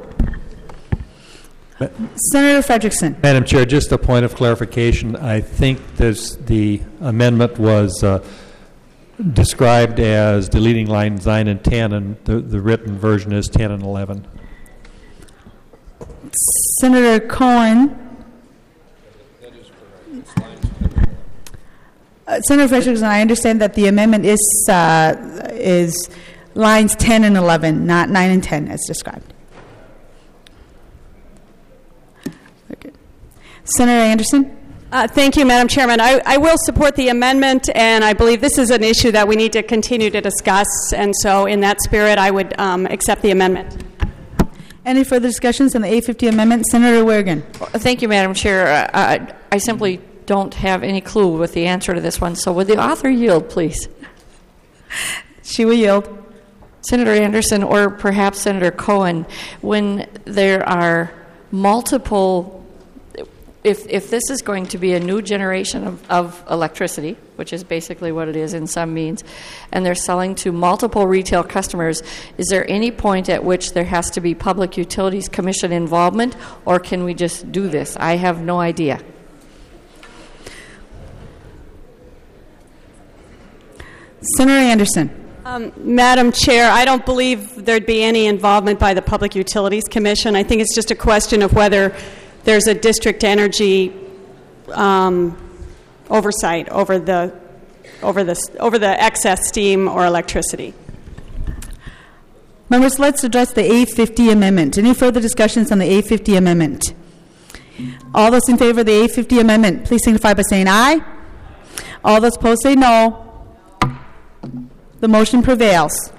Senator Frederickson. Madam Chair, just a point of clarification. I think this, the amendment was uh, described as deleting lines nine and ten, and the, the written version is ten and eleven. Senator Cohen. Uh, Senator Frederickson, I understand that the amendment is uh, is lines ten and eleven, not nine and ten as described. Okay. Senator Anderson? Uh, thank you, Madam Chairman. I, I will support the amendment, and I believe this is an issue that we need to continue to discuss. And so in that spirit, I would um, accept the amendment. Any further discussions on the eight fifty amendment? Senator Wergen. Thank you, Madam Chair. I, I simply don't have any clue with the answer to this one. So would the author yield, please? She will yield. Senator Anderson or perhaps Senator Cohen, when there are multiple... If, if this is going to be a new generation of, of electricity, which is basically what it is in some means, and they're selling to multiple retail customers, is there any point at which there has to be Public Utilities Commission involvement, or can we just do this? I have no idea. Senator Anderson. Um, Madam Chair, I don't believe there'd be any involvement by the Public Utilities Commission. I think it's just a question of whether there's a district energy um, oversight over the over the over the excess steam or electricity. Members, let's address the eight fifty amendment. Any further discussions on the eight fifty amendment? All those in favor of the eight fifty amendment, please signify by saying aye. All those opposed say no. The motion prevails.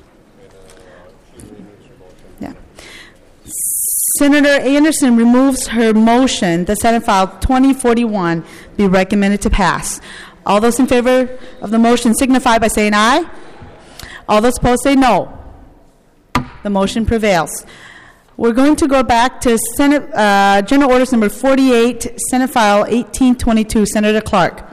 Senator Anderson removes her motion that Senate File twenty forty-one be recommended to pass. All those in favor of the motion signify by saying aye. All those opposed say no. The motion prevails. We're going to go back to Senate uh, General Orders number forty-eight, Senate File eighteen twenty-two. Senator Clark.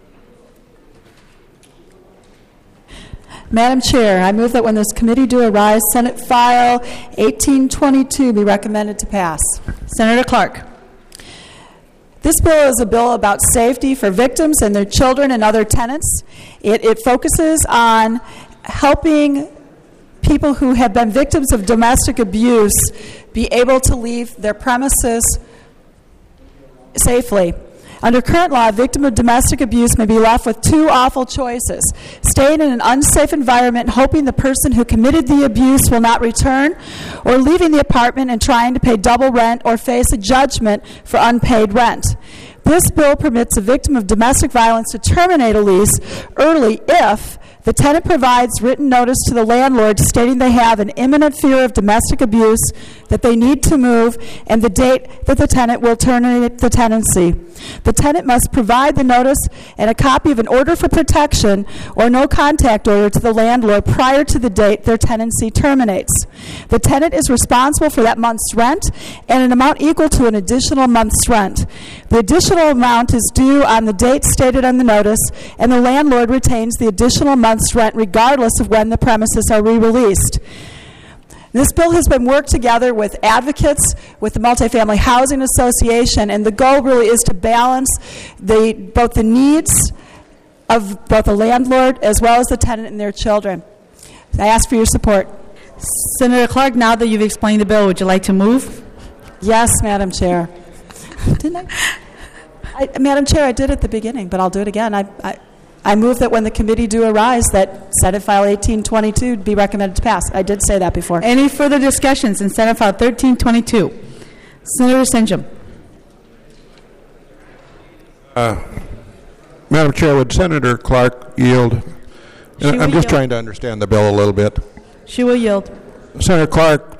Madam Chair, I move that when this committee do arise, Senate File eighteen twenty-two be recommended to pass. Senator Clark. This bill is a bill about safety for victims and their children and other tenants. It, it focuses on helping people who have been victims of domestic abuse be able to leave their premises safely. Under current law, a victim of domestic abuse may be left with two awful choices: staying in an unsafe environment hoping the person who committed the abuse will not return, or leaving the apartment and trying to pay double rent or face a judgment for unpaid rent. This bill permits a victim of domestic violence to terminate a lease early if the tenant provides written notice to the landlord stating they have an imminent fear of domestic abuse, that they need to move, and the date that the tenant will terminate the tenancy. The tenant must provide the notice and a copy of an order for protection or no contact order to the landlord prior to the date their tenancy terminates. The tenant is responsible for that month's rent and an amount equal to an additional month's rent. The additional amount is due on the date stated on the notice, and the landlord retains the additional month's rent regardless of when the premises are re-released. This bill has been worked together with advocates, with the Multifamily Housing Association, and the goal really is to balance the, both the needs of both the landlord as well as the tenant and their children. I ask for your support. Senator Clark, now that you've explained the bill, would you like to move? Yes, Madam Chair. Didn't I? I? Madam Chair, I did at the beginning, but I'll do it again. I, I I move that when the committee do arise, that Senate File eighteen twenty-two be recommended to pass. I did say that before. Any further discussions in Senate File thirteen twenty-two? Senator Senjum. Uh, Madam Chair, would Senator Clark yield? She I'm will just yield. trying to understand the bill a little bit. She will yield. Senator Clark,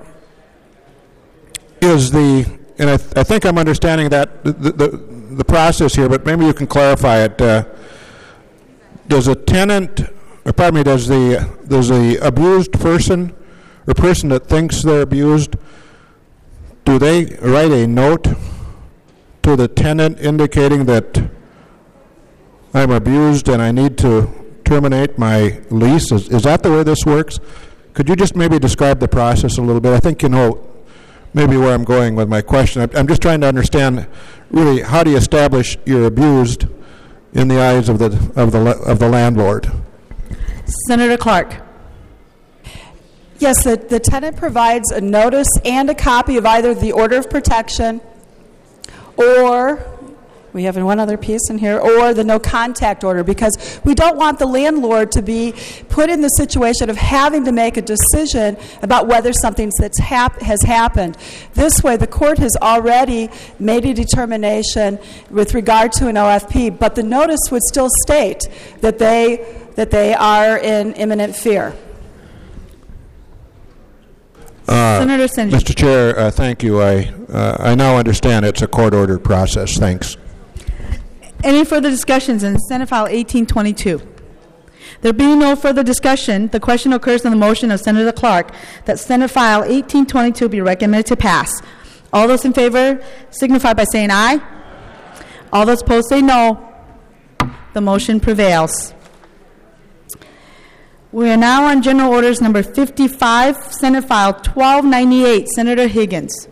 is the, and I, th- I think I'm understanding that the, the, the process here, but maybe you can clarify it. Uh, Does a tenant, or pardon me, does the does the abused person or person that thinks they're abused, do they write a note to the tenant indicating that I'm abused and I need to terminate my lease? Is, is that the way this works? Could you just maybe describe the process a little bit? I think you know maybe where I'm going with my question. I'm just trying to understand really how do you establish you're abused in the eyes of the of the of the landlord. Senator Clark. Yes, the, the tenant provides a notice and a copy of either the order of protection or We have one other piece in here, or the no contact order, because we don't want the landlord to be put in the situation of having to make a decision about whether something that's hap- has happened. This way, the court has already made a determination with regard to an O F P, but the notice would still state that they that they are in imminent fear. Uh, Senator Sinji. Mister Chair, uh, thank you. I uh, I now understand it's a court-ordered process. Thanks. Any further discussions in Senate File eighteen twenty-two? There being no further discussion, the question occurs on the motion of Senator Clark that Senate File eighteen twenty-two be recommended to pass. All those in favor signify by saying aye. All those opposed say no. The motion prevails. We are now on General Orders number fifty-five, Senate File twelve ninety-eight, Senator Higgins.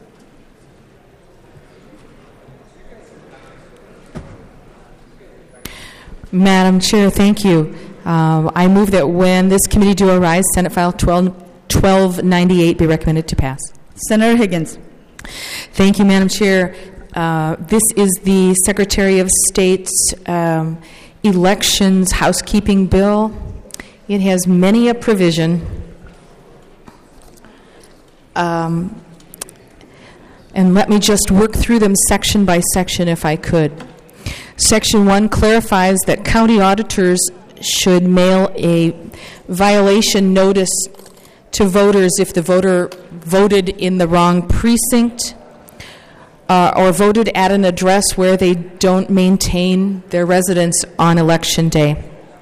Madam Chair, thank you. Um, I move that when this committee do arise, Senate File twelve ninety-eight be recommended to pass. Senator Higgins. Thank you, Madam Chair. Uh, this is the Secretary of State's um, elections housekeeping bill. It has many a provision. Um, and let me just work through them section by section if I could. Section one clarifies that county auditors should mail a violation notice to voters if the voter voted in the wrong precinct uh, or voted at an address where they don't maintain their residence on election day.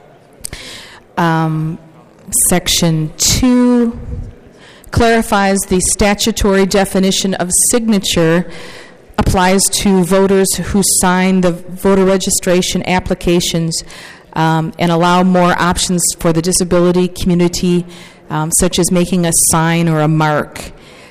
Um, section two clarifies the statutory definition of signature applies to voters who sign the voter registration applications um, and allow more options for the disability community, um, such as making a sign or a mark.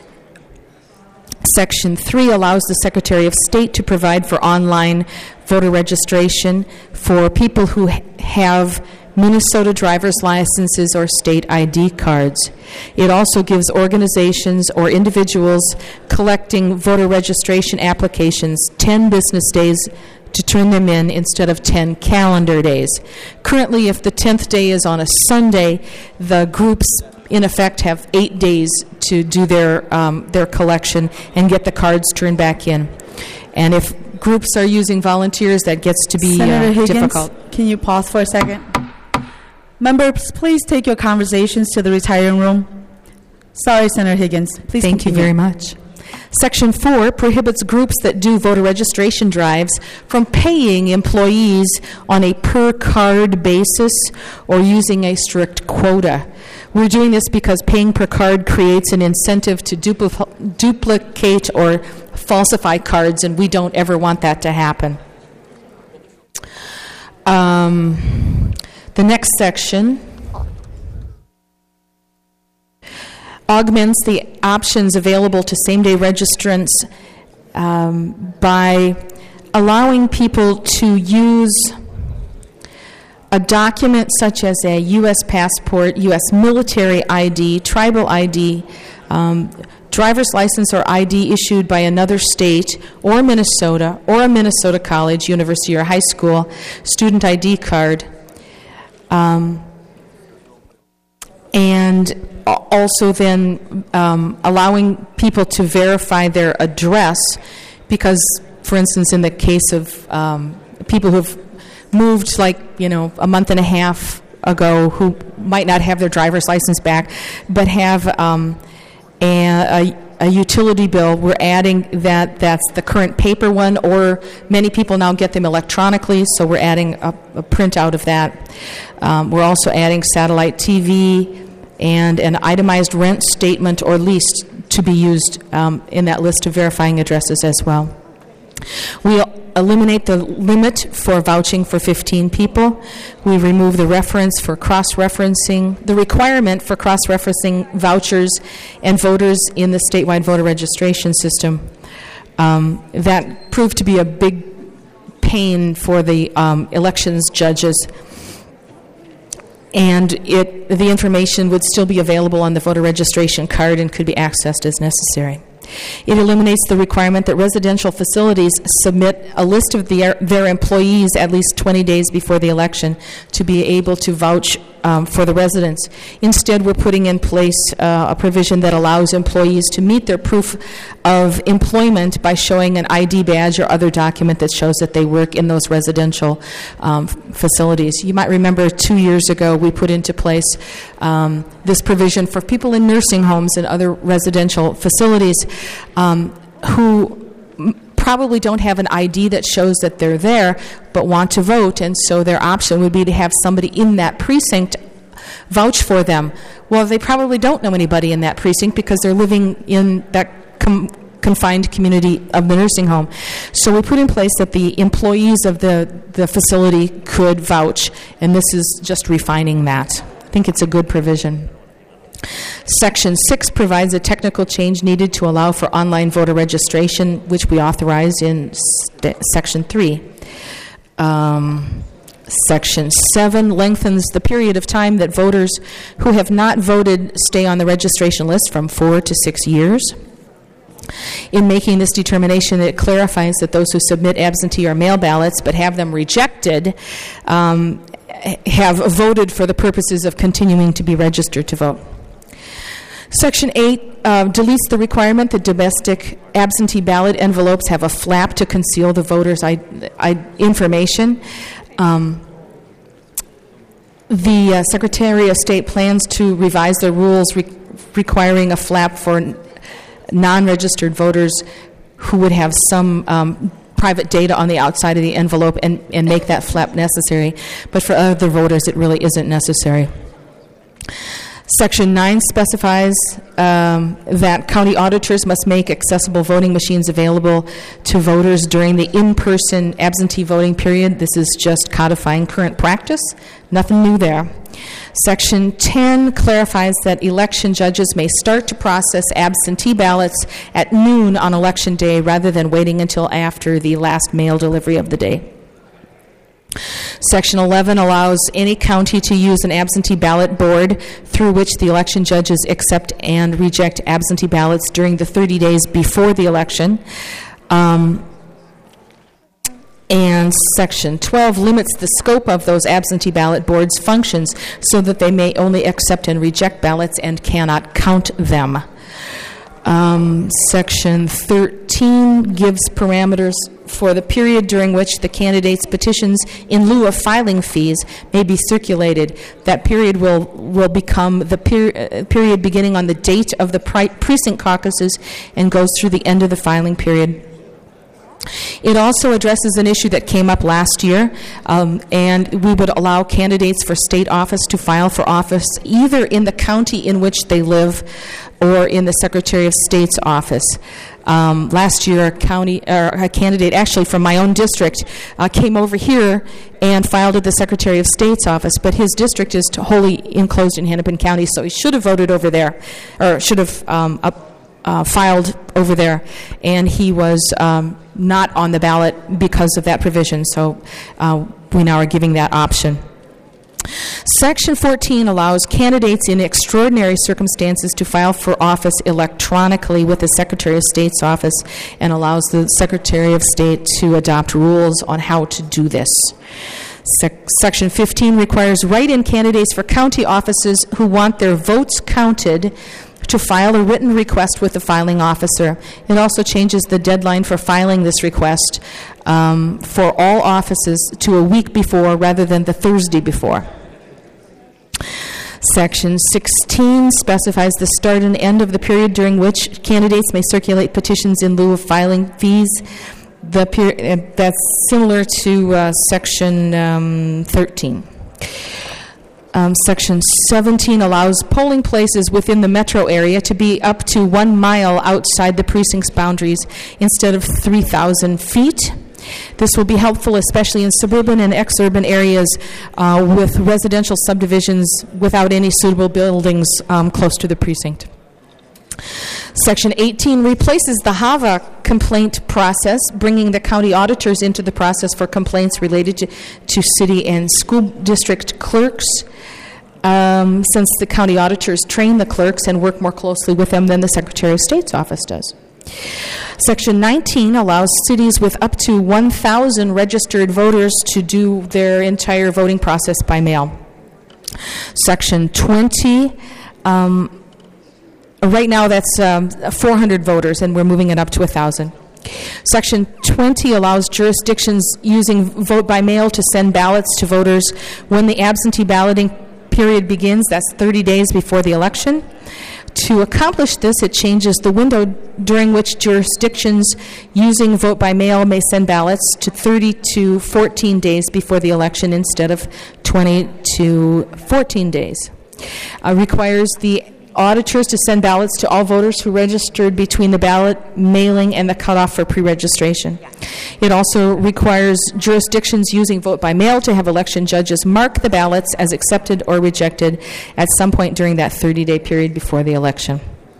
Section three allows the Secretary of State to provide for online voter registration for people who ha- have Minnesota driver's licenses or state I D cards. It also gives organizations or individuals collecting voter registration applications ten business days to turn them in instead of ten calendar days. Currently, if the tenth day is on a Sunday, the groups in effect have eight days to do their um, their collection and get the cards turned back in. And if groups are using volunteers, that gets to be Senator uh, Higgins, difficult. Can you pause for a second? Members, please take your conversations to the retiring room. Sorry, Senator Higgins. Please Thank continue. you very much. Section four prohibits groups that do voter registration drives from paying employees on a per-card basis or using a strict quota. We're doing this because paying per card creates an incentive to dupl- duplicate or falsify cards, and we don't ever want that to happen. Um, the next section augments the options available to same-day registrants um, by allowing people to use a document such as a U S passport, U S military I D, tribal I D, um, driver's license or I D issued by another state or Minnesota or a Minnesota college, university, or high school, student I D card, um, and also then um, allowing people to verify their address because, for instance, in the case of um, people who've moved like, you know, a month and a half ago who might not have their driver's license back but have um, a, a, a utility bill, we're adding that that's the current paper one, or many people now get them electronically, so we're adding a, a printout of that. Um, we're also adding satellite T V and an itemized rent statement or lease to be used um, in that list of verifying addresses as well. We eliminate the limit for vouching for fifteen people. We remove the reference for cross-referencing, the requirement for cross-referencing vouchers and voters in the statewide voter registration system. Um, that proved to be a big pain for the um, elections judges. And it, the information would still be available on the voter registration card and could be accessed as necessary. It eliminates the requirement that residential facilities submit a list of the, their employees at least twenty days before the election to be able to vouch um, for the residents. Instead, we're putting in place uh, a provision that allows employees to meet their proof of employment by showing an I D badge or other document that shows that they work in those residential um, facilities. You might remember two years ago we put into place um, this provision for people in nursing homes and other residential facilities um, who probably don't have an I D that shows that they're there but want to vote, and so their option would be to have somebody in that precinct vouch for them. Well, they probably don't know anybody in that precinct because they're living in that com- confined community of the nursing home. So we put in place that the employees of the, the facility could vouch, and this is just refining that. I think it's a good provision. Section six provides a technical change needed to allow for online voter registration, which we authorize in st- Section three. Um, Section seven lengthens the period of time that voters who have not voted stay on the registration list from four to six years. In making this determination, it clarifies that those who submit absentee or mail ballots but have them rejected um, have voted for the purposes of continuing to be registered to vote. Section eight uh, deletes the requirement that domestic absentee ballot envelopes have a flap to conceal the voter's I- I- information. Um, the uh, Secretary of State plans to revise the rules re- requiring a flap for n- non-registered voters who would have some um, private data on the outside of the envelope and, and make that flap necessary. But for other voters, it really isn't necessary. Section nine specifies um, that county auditors must make accessible voting machines available to voters during the in-person absentee voting period. This is just codifying current practice. Nothing new there. Section ten clarifies that election judges may start to process absentee ballots at noon on election day rather than waiting until after the last mail delivery of the day. Section eleven allows any county to use an absentee ballot board through which the election judges accept and reject absentee ballots during the thirty days before the election. Um, and Section twelve limits the scope of those absentee ballot boards' functions so that they may only accept and reject ballots and cannot count them. Um, Section thirteen gives parameters for the period during which the candidate's petitions in lieu of filing fees may be circulated. That period will, will become the per- uh, period beginning on the date of the pri- precinct caucuses and goes through the end of the filing period. It also addresses an issue that came up last year, um, and we would allow candidates for state office to file for office either in the county in which they live or in the Secretary of State's office. Um, last year, a county or a candidate, actually from my own district, uh, came over here and filed at the Secretary of State's office, but his district is wholly enclosed in Hennepin County, so he should have voted over there, or should have um, up, uh, filed over there, and he was um, not on the ballot because of that provision, so uh, we now are giving that option. Section fourteen allows candidates in extraordinary circumstances to file for office electronically with the Secretary of State's office and allows the Secretary of State to adopt rules on how to do this. Sec- Section fifteen requires write-in candidates for county offices who want their votes counted to file a written request with the filing officer. It also changes the deadline for filing this request um, for all offices to a week before rather than the Thursday before. Section sixteen specifies the start and end of the period during which candidates may circulate petitions in lieu of filing fees. The peri- uh, that's similar to uh, Section um, thirteen. Um, Section seventeen allows polling places within the metro area to be up to one mile outside the precinct's boundaries instead of three thousand feet. This will be helpful, especially in suburban and exurban areas uh, with residential subdivisions without any suitable buildings um, close to the precinct. Section eighteen replaces the H A V A complaint process, bringing the county auditors into the process for complaints related to, to city and school district clerks. Um, since the county auditors train the clerks and work more closely with them than the Secretary of State's office does. Section nineteen allows cities with up to one thousand registered voters to do their entire voting process by mail. Section twenty, um, right now that's um, four hundred voters, and we're moving it up to one thousand. Section twenty allows jurisdictions using vote by mail to send ballots to voters when the absentee balloting period begins. That's thirty days before the election. To accomplish this, it changes the window during which jurisdictions using vote by mail may send ballots to thirty to fourteen days before the election instead of twenty to fourteen days. Uh, requires the auditors to send ballots to all voters who registered between the ballot mailing and the cutoff for pre-registration. It also requires jurisdictions using vote by mail to have election judges mark the ballots as accepted or rejected at some point during that thirty-day period before the election.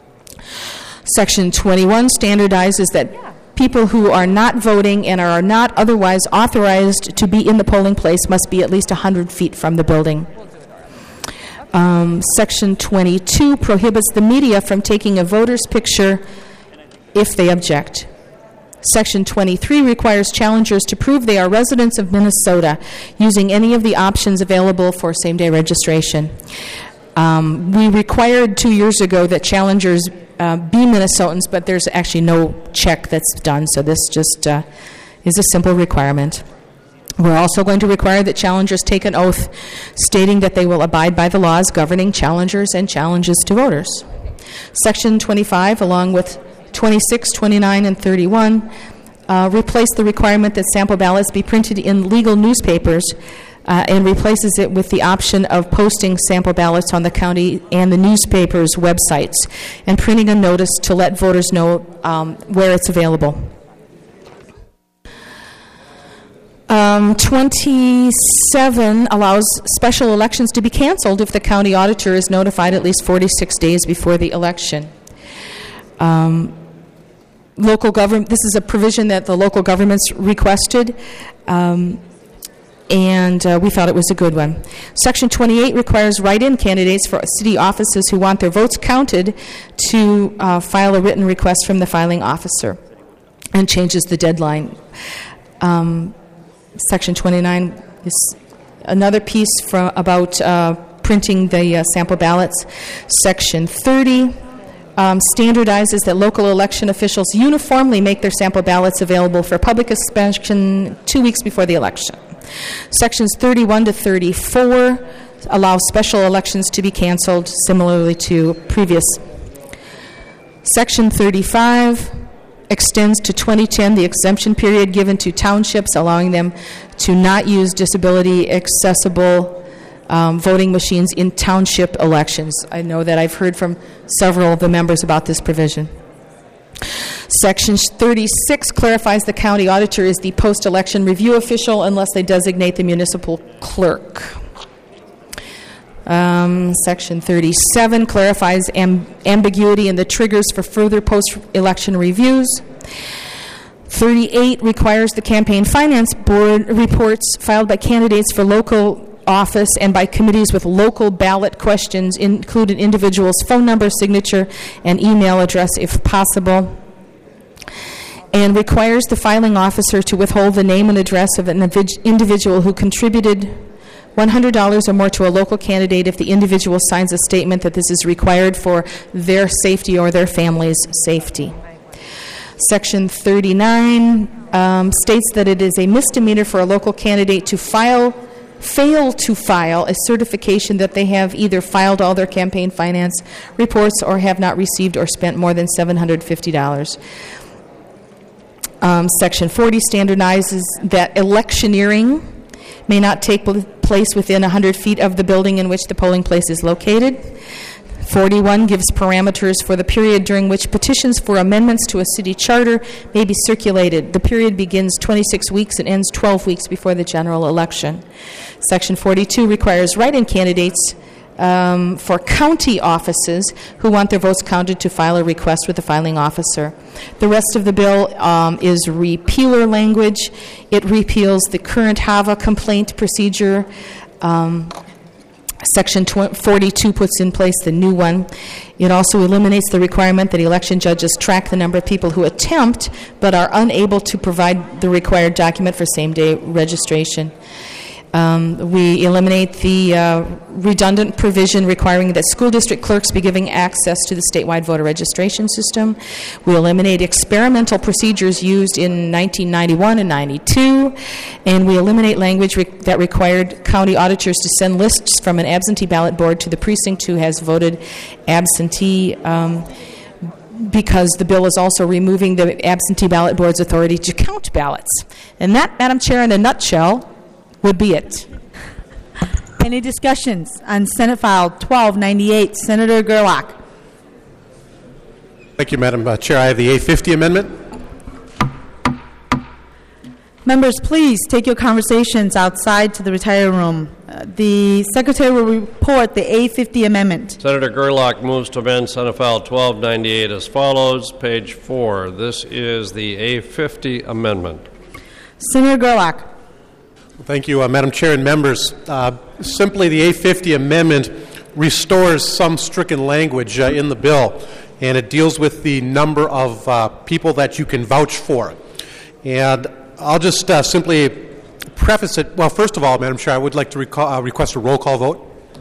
Section twenty-one standardizes that people who are not voting and are not otherwise authorized to be in the polling place must be at least one hundred feet from the building. Um, Section twenty-two prohibits the media from taking a voter's picture if they object. Section twenty-three requires challengers to prove they are residents of Minnesota using any of the options available for same-day registration. Um, we required two years ago that challengers uh, be Minnesotans, but there's actually no check that's done, so this just uh, is a simple requirement. We're also going to require that challengers take an oath stating that they will abide by the laws governing challengers and challenges to voters. Section twenty-five, along with twenty-six, twenty-nine, and thirty-one, uh, replace the requirement that sample ballots be printed in legal newspapers uh, and replaces it with the option of posting sample ballots on the county and the newspapers' websites and printing a notice to let voters know um, where it's available. Um, twenty-seven allows special elections to be canceled if the county auditor is notified at least forty-six days before the election. Um, local government. This is a provision that the local governments requested, um, and uh, we thought it was a good one. Section twenty-eight requires write-in candidates for city offices who want their votes counted to uh, file a written request from the filing officer, and changes the deadline. Um, Section twenty-nine is another piece from, about uh, printing the uh, sample ballots. Section thirty um, standardizes that local election officials uniformly make their sample ballots available for public inspection two weeks before the election. Sections thirty-one to thirty-four allow special elections to be canceled, similarly to previous. Section thirty-five extends to twenty ten the exemption period given to townships, allowing them to not use disability accessible um, voting machines in township elections. I know that I've heard from several of the members about this provision. Section thirty-six clarifies the county auditor is the post-election review official unless they designate the municipal clerk. Um, Section thirty-seven clarifies amb- ambiguity in the triggers for further post-election reviews. thirty-eight requires the campaign finance board reports filed by candidates for local office and by committees with local ballot questions include an individual's phone number, signature, and email address if possible. And requires the filing officer to withhold the name and address of an individual who contributed one hundred dollars or more to a local candidate if the individual signs a statement that this is required for their safety or their family's safety. Section thirty-nine um, states that it is a misdemeanor for a local candidate to file, fail to file a certification that they have either filed all their campaign finance reports or have not received or spent more than seven hundred fifty dollars. Um, Section forty standardizes that electioneering may not take place within one hundred feet of the building in which the polling place is located. forty-one gives parameters for the period during which petitions for amendments to a city charter may be circulated. The period begins twenty-six weeks and ends twelve weeks before the general election. Section forty-two requires write-in candidates um, for county offices who want their votes counted to file a request with the filing officer. The rest of the bill um, is repealer language. It repeals the current H A V A complaint procedure. Um, Section forty-two puts in place the new one. It also eliminates the requirement that election judges track the number of people who attempt but are unable to provide the required document for same-day registration. Um, we eliminate the uh, redundant provision requiring that school district clerks be giving access to the statewide voter registration system. We eliminate experimental procedures used in nineteen ninety-one and ninety-two, and we eliminate language re- that required county auditors to send lists from an absentee ballot board to the precinct who has voted absentee. Um, because the bill is also removing the absentee ballot board's authority to count ballots. And that, Madam Chair, in a nutshell, would be it. Any discussions on Senate File twelve ninety-eight? Senator Gerlach. Thank you, Madam uh, Chair. I have the A fifty amendment. Members, please take your conversations outside to the retire room. Uh, the Secretary will report the A fifty amendment. Senator Gerlach moves to amend Senate File twelve ninety-eight as follows, page four. This is the A fifty amendment. Senator Gerlach. Thank you, uh, Madam Chair and members. Uh, simply, the A fifty amendment restores some stricken language uh, in the bill, and it deals with the number of uh, people that you can vouch for. And I'll just uh, simply preface it. Well, first of all, Madam Chair, I would like to recall, uh, request a roll call vote.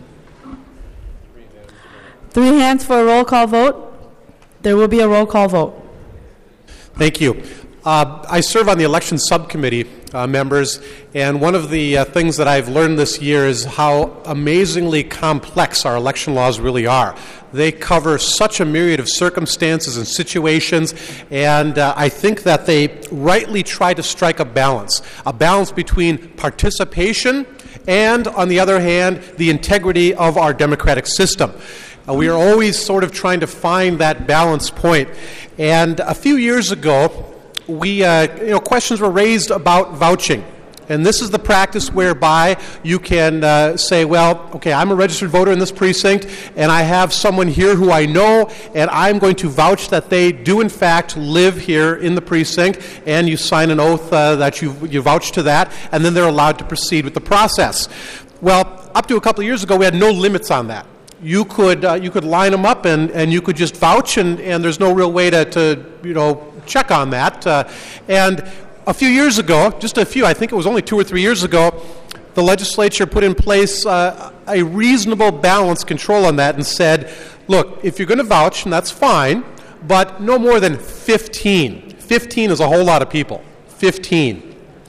Three hands for a roll call vote. There will be a roll call vote. Thank you. Uh, I serve on the election subcommittee, uh, members, and one of the uh, things that I've learned this year is how amazingly complex our election laws really are. They cover such a myriad of circumstances and situations, and uh, I think that they rightly try to strike a balance, a balance between participation and, on the other hand, the integrity of our democratic system. Uh, we are always sort of trying to find that balance point. And a few years ago, we, uh, you know, questions were raised about vouching. And this is the practice whereby you can uh, say, well, okay, I'm a registered voter in this precinct, and I have someone here who I know, and I'm going to vouch that they do, in fact, live here in the precinct, and you sign an oath uh, that you, you vouch to that, and then they're allowed to proceed with the process. Well, up to a couple of years ago, we had no limits on that. You could uh, you could line them up, and, and you could just vouch, and, and there's no real way to, to you know, check on that. Uh, and a few years ago, just a few, I think it was only two or three years ago, the legislature put in place uh, a reasonable balance control on that and said, look, if you're going to vouch, and that's fine, but no more than fifteen. fifteen is a whole lot of people. fifteen.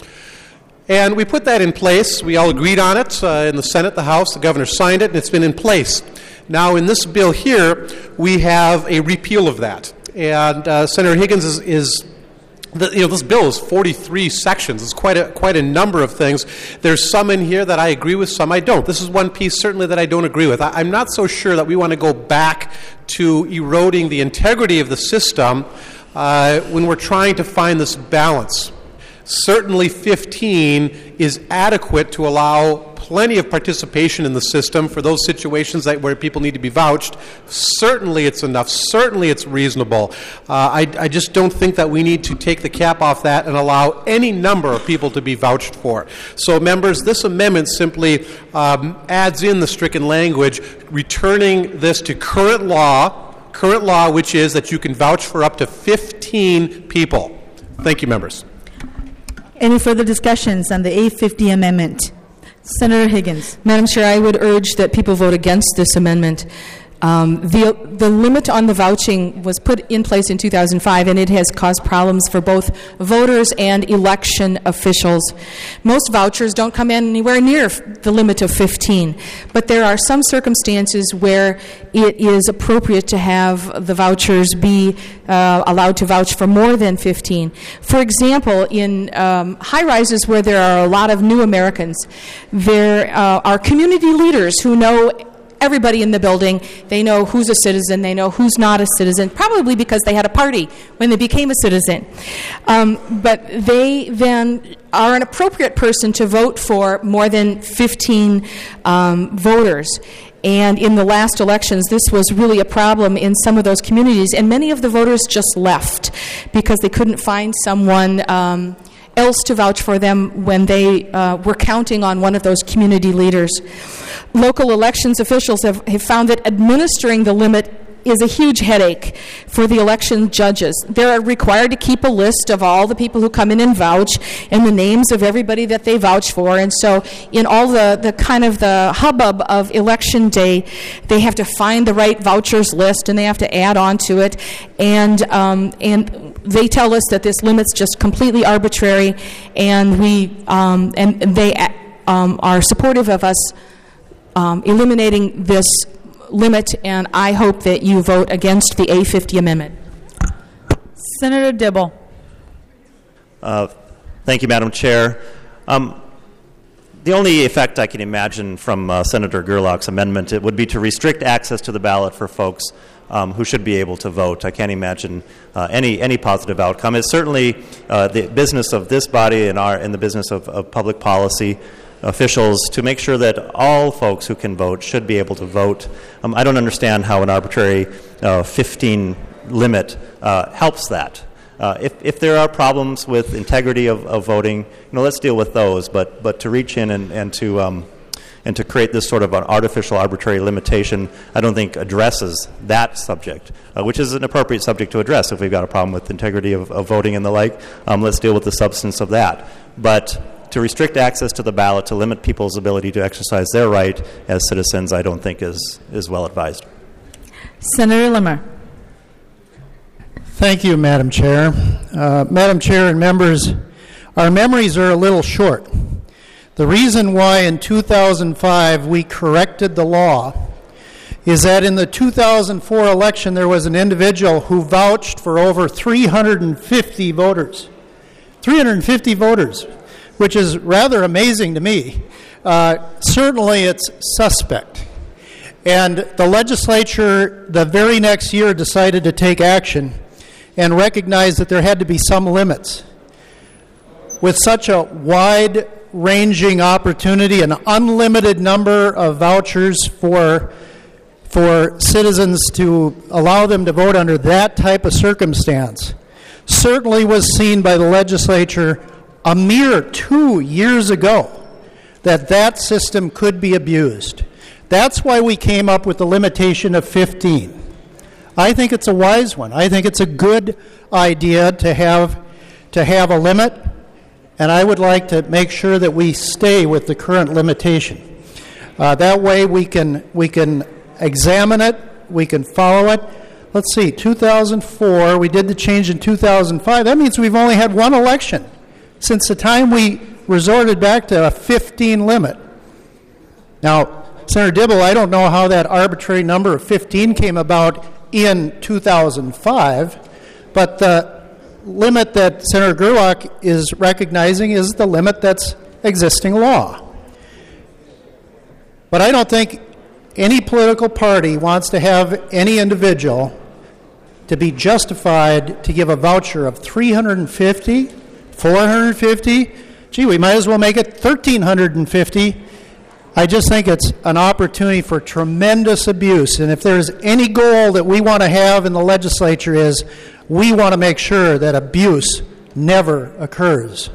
And we put that in place. We all agreed on it uh, in the Senate, the House. The governor signed it, and it's been in place. Now, in this bill here, we have a repeal of that. And uh, Senator Higgins is, is the, you know, this bill is forty-three sections. It's quite a quite a number of things. There's some in here that I agree with, some I don't. This is one piece certainly that I don't agree with. I, I'm not so sure that we want to go back to eroding the integrity of the system uh, when we're trying to find this balance. Certainly fifteen is adequate to allow plenty of participation in the system for those situations that where people need to be vouched. Certainly it's enough. Certainly it's reasonable. Uh, I, I just don't think that we need to take the cap off that and allow any number of people to be vouched for. So, members, this amendment simply um, adds in the stricken language, returning this to current law, current law, which is that you can vouch for up to fifteen people. Thank you, members. Any further discussions on the A fifty amendment? Senator Higgins. Madam Chair, I would urge that people vote against this amendment. Um, the, the limit on the vouching was put in place in two thousand five, and it has caused problems for both voters and election officials. Most vouchers don't come in anywhere near the limit of fifteen, but there are some circumstances where it is appropriate to have the vouchers be uh, allowed to vouch for more than fifteen. For example, in um, high-rises where there are a lot of new Americans, there uh, are community leaders who know everybody in the building. They know who's a citizen. They know who's not a citizen, probably because they had a party when they became a citizen. Um, but they then are an appropriate person to vote for more than fifteen um, voters. And in the last elections, this was really a problem in some of those communities, and many of the voters just left because they couldn't find someone um, else to vouch for them when they uh, were counting on one of those community leaders. local elections officials have, have found that administering the limit is a huge headache for the election judges. They're required to keep a list of all the people who come in and vouch and the names of everybody that they vouch for. And so in all the, the kind of the hubbub of election day, they have to find the right vouchers list and they have to add on to it. And, um, and they tell us that this limit's just completely arbitrary, and we um, and they um, are supportive of us um, eliminating this limit, and I hope that you vote against the A fifty amendment. Senator Dibble. Uh, thank you, Madam Chair. Um, the only effect I can imagine from uh, Senator Gerlach's amendment, it would be to restrict access to the ballot for folks um, who should be able to vote. I can't imagine uh, any any positive outcome. It's certainly uh, the business of this body and our in the business of, of public policy officials to make sure that all folks who can vote should be able to vote. Um, I don't understand how an arbitrary uh, fifteen limit uh, helps that. Uh, if, if there are problems with integrity of, of voting, you know, let's deal with those. But but to reach in and, and to um, and to create this sort of an artificial arbitrary limitation, I don't think addresses that subject, uh, which is an appropriate subject to address. If we've got a problem with integrity of, of voting and the like, um, let's deal with the substance of that. But to restrict access to the ballot, to limit people's ability to exercise their right as citizens, I don't think is, is well advised. Senator Limmer. Thank you, Madam Chair. Uh, Madam Chair and members, our memories are a little short. The reason why in two thousand five we corrected the law is that in the two thousand four election there was an individual who vouched for over three hundred fifty voters. three hundred fifty voters, which is rather amazing to me. Uh, certainly it's suspect. And the legislature the very next year decided to take action and recognize that there had to be some limits. With such a wide-ranging opportunity, an unlimited number of vouchers for, for citizens to allow them to vote under that type of circumstance, certainly was seen by the legislature a mere two years ago that that system could be abused. That's why we came up with the limitation of fifteen. I think it's a wise one. I think it's a good idea to have to have a limit, and I would like to make sure that we stay with the current limitation. Uh, that way we can we can examine it, we can follow it. Let's see, two thousand four, we did the change in two thousand five. That means we've only had one election since the time we resorted back to a fifteen limit. Now, Senator Dibble, I don't know how that arbitrary number of fifteen came about in two thousand five, but the limit that Senator Gerlach is recognizing is the limit that's existing law. But I don't think any political party wants to have any individual to be justified to give a voucher of three hundred fifty, four hundred fifty. Gee, we might as well make it one thousand three hundred fifty. I just think it's an opportunity for tremendous abuse. And if there's any goal that we want to have in the legislature is we want to make sure that abuse never occurs.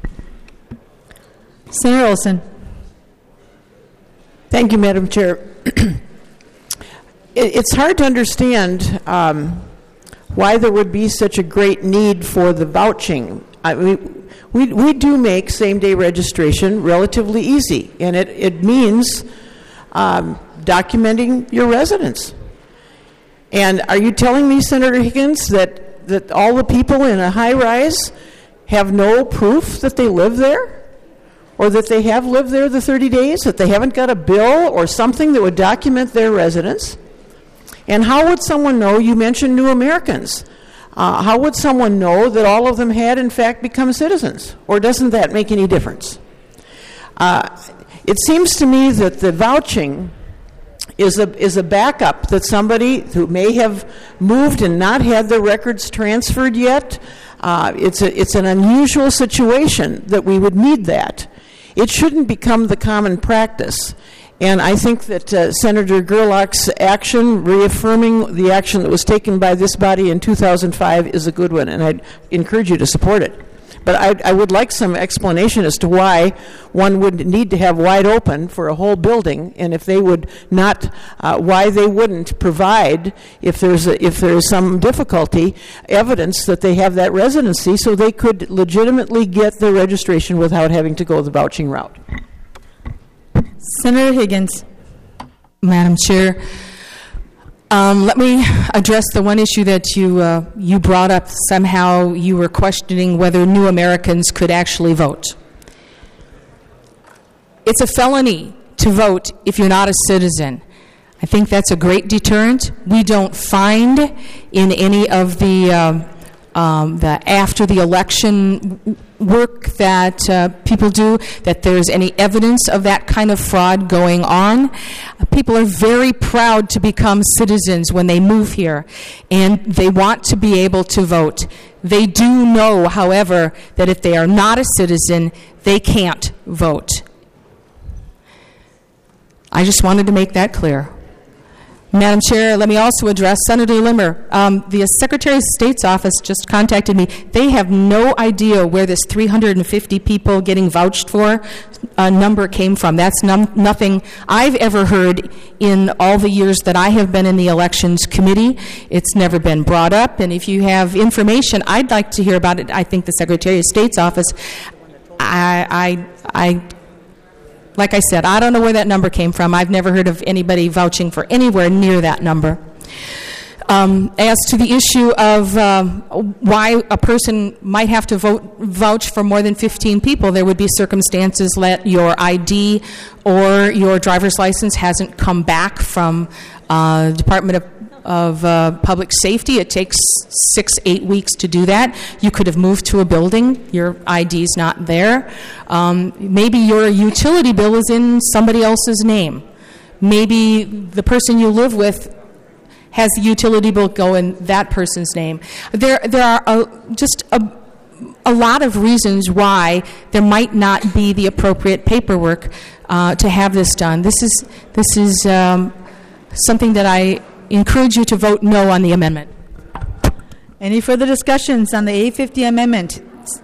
Senator Olson. Thank you, Madam Chair. It's hard to understand um, why there would be such a great need for the vouching. I mean, we, we do make same-day registration relatively easy, and it, it means um, documenting your residence. And are you telling me, Senator Higgins, that, that all the people in a high-rise have no proof that they live there? Or that they have lived there the thirty days, that they haven't got a bill or something that would document their residence? And how would someone know, you mentioned new Americans, uh, how would someone know that all of them had in fact become citizens? Or doesn't that make any difference? Uh, it seems to me that the vouching is a, is a backup that somebody who may have moved and not had their records transferred yet, uh, it's, a, it's an unusual situation that we would need that. It shouldn't become the common practice. And I think that uh, Senator Gerlach's action, reaffirming the action that was taken by this body in two thousand five, is a good one, and I'd encourage you to support it. but I, I would like some explanation as to why one would need to have wide open for a whole building, and if they would not, uh, why they wouldn't provide, if there's a, if there's some difficulty, evidence that they have that residency, so they could legitimately get the registration without having to go the vouching route. Senator Higgins. Madam Chair, um, let me address the one issue that you uh, you brought up. Somehow you were questioning whether new Americans could actually vote. It's a felony to vote if you're not a citizen. I think that's a great deterrent. We don't find in any of the um, um, the after the election work that uh, people do that there's any evidence of that kind of fraud going on. People are very proud to become citizens when they move here, and they want to be able to vote. They do know, however, that if they are not a citizen, they can't vote. I just wanted to make that clear. Madam Chair, let me also address Senator Limmer. Um, the Secretary of State's office just contacted me. They have no idea where this three hundred fifty people getting vouched for uh, number came from. That's num- nothing I've ever heard in all the years that I have been in the Elections Committee. It's never been brought up, and if you have information, I'd like to hear about it. I think the Secretary of State's office, I, I, I Like I said, I don't know where that number came from. I've never heard of anybody vouching for anywhere near that number. Um, as to the issue of um, why a person might have to vote vouch for more than fifteen people, there would be circumstances that your I D or your driver's license hasn't come back from uh, Department of of uh, Public Safety. It takes six, eight weeks to do that. You could have moved to a building. Your I D's not there. Um, maybe your utility bill is in somebody else's name. Maybe the person you live with has the utility bill go in that person's name. There, there are a, just a, a lot of reasons why there might not be the appropriate paperwork uh, to have this done. This is, this is um, something that I encourage you to vote no on the amendment. Any further discussions on the eight fifty amendment?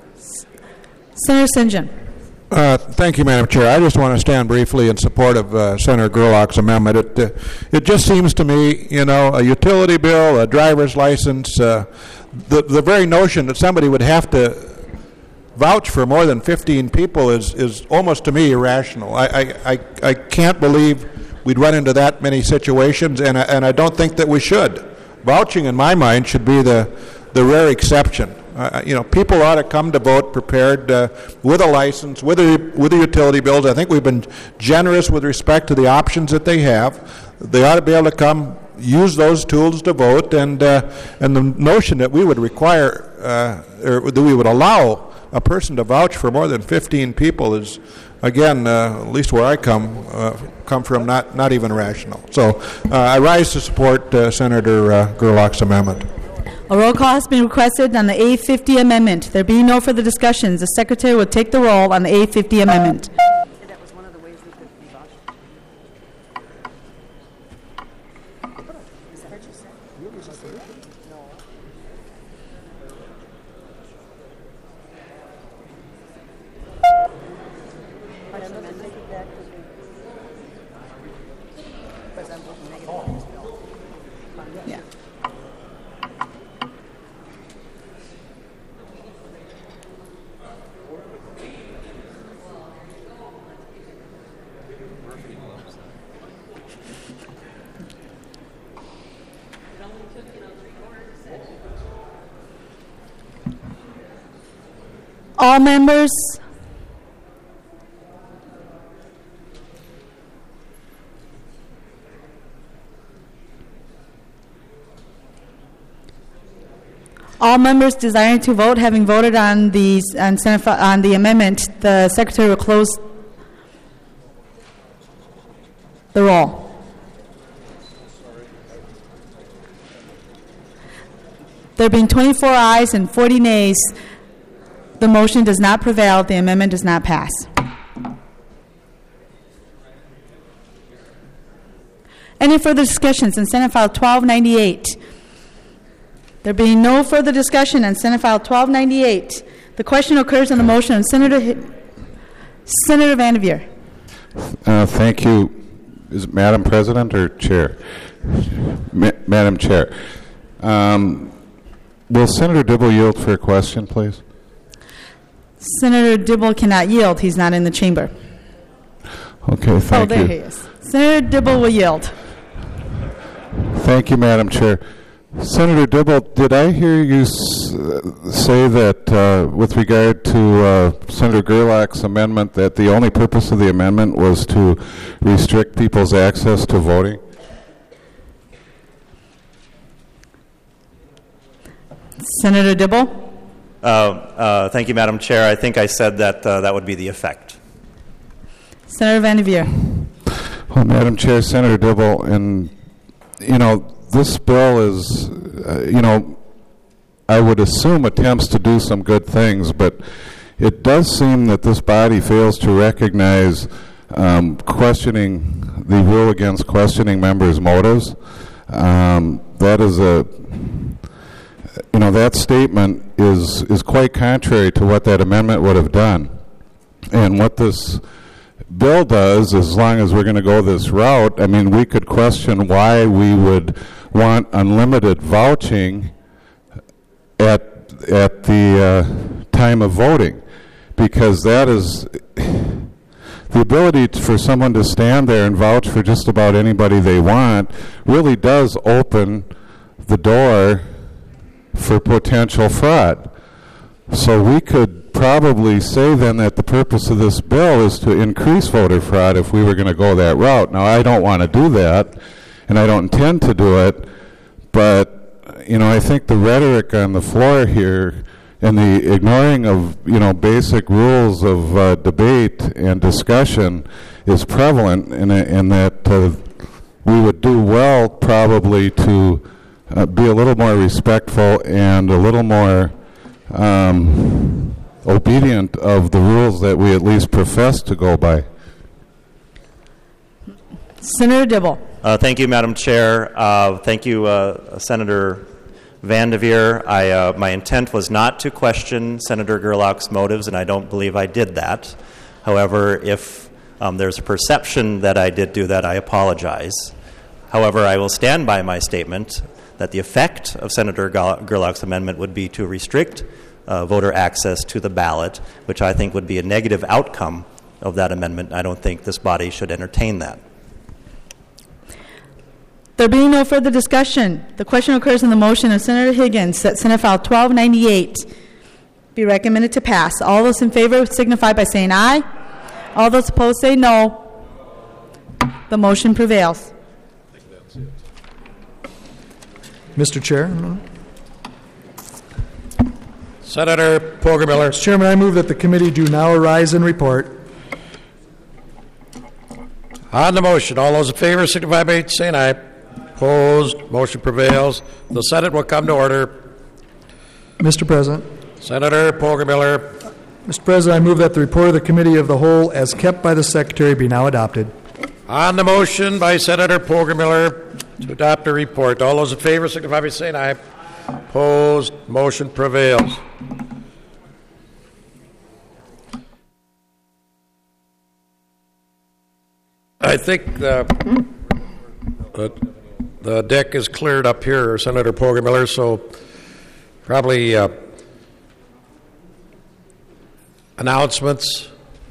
Senator St. John. Uh, thank you, Madam Chair. I just want to stand briefly in support of uh, Senator Gerlach's amendment. It, uh, it just seems to me, you know, a utility bill, a driver's license, uh, the, the very notion that somebody would have to vouch for more than fifteen people is, is almost to me irrational. I, I, I, I can't believe we'd run into that many situations, and I, and I don't think that we should. Vouching, in my mind, should be the, the rare exception. Uh, you know, people ought to come to vote prepared uh, with a license, with a, with the utility bills. I think we've been generous with respect to the options that they have. They ought to be able to come use those tools to vote, and uh, and the notion that we would require uh, or that we would allow a person to vouch for more than fifteen people is, again, uh, at least where I come uh, come from, not not even rational. So uh, I rise to support uh, Senator uh, Gerlach's amendment. A roll call has been requested on the eight fifty amendment. There being no further discussions, the Secretary will take the roll on the eight fifty amendment. All members, all members desiring to vote, having voted on the on, Senate, on the amendment, the Secretary will close the roll. There being twenty-four ayes and forty nays, the motion does not prevail. The amendment does not pass. Any further discussions in Senate File twelve ninety-eight? There being no further discussion on Senate File twelve ninety-eight, The question occurs on the motion of Senator Hi- Senator Vanderveer. Uh, thank you. Is it Madam President or Chair? Ma- Madam Chair. Um, will Senator Dibble yield for a question, please? Senator Dibble cannot yield. He's not in the chamber. Okay, thank oh, there you. he is. Senator Dibble will yield. Thank you, Madam Chair. Senator Dibble, did I hear you s- say that uh, with regard to uh, Senator Gerlach's amendment that the only purpose of the amendment was to restrict people's access to voting? Senator Dibble? Uh, uh, thank you, Madam Chair. I think I said that uh, that would be the effect. Senator Vanderveer. Well, Madam Chair, Senator Dibble, and, you know, this bill is, uh, you know, I would assume attempts to do some good things, but it does seem that this body fails to recognize um, questioning, the rule against questioning members' motives. Um, that is a, you know, that statement is, is quite contrary to what that amendment would have done. And what this bill does, as long as we're going to go this route, I mean, we could question why we would want unlimited vouching at at the uh, time of voting, because that is the ability to, for someone to stand there and vouch for just about anybody they want really does open the door for potential fraud. So we could probably say then that the purpose of this bill is to increase voter fraud if we were going to go that route. Now, I don't want to do that, and I don't intend to do it, but, you know, I think the rhetoric on the floor here and the ignoring of, you know, basic rules of uh, debate and discussion is prevalent, in, a, in that uh, we would do well probably to uh, be a little more respectful and a little more um, obedient of the rules that we at least profess to go by. Senator Dibble. Uh, thank you, Madam Chair. Uh, thank you, uh, Senator Vanderveer. I, uh, my intent was not to question Senator Gerlach's motives, and I don't believe I did that. However, if um, there's a perception that I did do that, I apologize. However, I will stand by my statement that the effect of Senator Gerlach's amendment would be to restrict uh, voter access to the ballot, which I think would be a negative outcome of that amendment. I don't think this body should entertain that. There being no further discussion, the question occurs on the motion of Senator Higgins that Senate File twelve ninety-eight be recommended to pass. All those in favor signify by saying aye. All those opposed say no. The motion prevails. Mister Chair. Senator Poggemiller. Mister Chairman, I move that the committee do now arise and report. On the motion, all those in favor signify by saying aye. Opposed, motion prevails. The Senate will come to order. Mister President. Senator Poggemiller. Mister President, I move that the report of the Committee of the Whole, as kept by the Secretary, be now adopted. On the motion by Senator Poggemiller to adopt the report, all those in favor signify by saying aye. Opposed, motion prevails. I think the, the, the deck is cleared up here, Senator Poggemiller, so probably uh, announcements.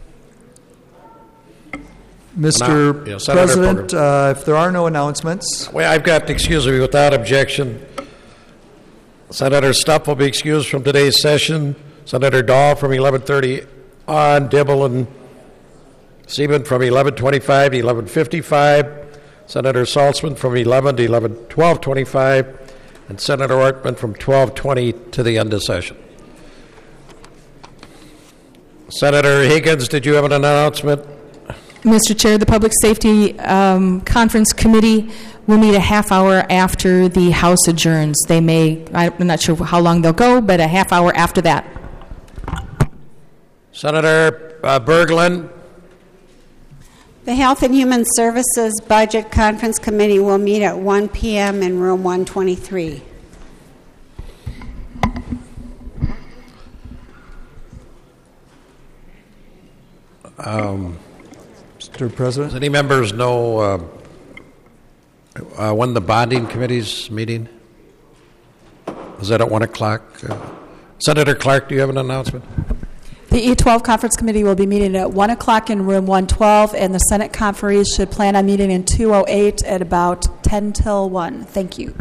Mister Annou- yeah, President, uh, if there are no announcements. Well, I've got, excuse me, without objection. Senator Stupp will be excused from today's session. Senator Dahl from eleven thirty on, Dibble and Seaman from eleven twenty-five to eleven fifty-five. Senator Saltzman from eleven to eleven twelve twenty-five, and Senator Ortman from twelve twenty to the end of session. Senator Higgins, did you have an announcement? Mister Chair, the Public Safety um, Conference Committee will meet a half hour after the House adjourns. They may, I'm not sure how long they'll go, but a half hour after that. Senator uh, Berglund. The Health and Human Services Budget Conference Committee will meet at one p.m. in room one twenty-three. Um, Mister President? Does any members know uh, uh, when the bonding committee's meeting? Is that at one o'clock? Uh, Senator Clark, do you have an announcement? The E twelve Conference Committee will be meeting at one o'clock in room one twelve, and the Senate conferees should plan on meeting in two oh eight at about ten till one. Thank you.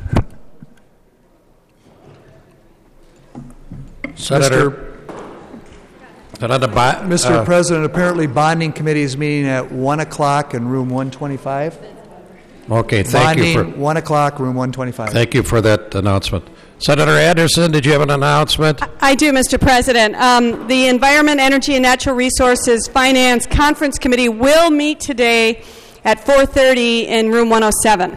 Senator. Senator Bo- Mister uh, President, apparently bonding committee is meeting at one o'clock in room one twenty-five. Okay, thank bonding, you for one o'clock, room one twenty-five. Thank you for that announcement. Senator Anderson, did you have an announcement? I do, Mister President. Um, the Environment, Energy, and Natural Resources Finance Conference Committee will meet today at four thirty in room one oh seven.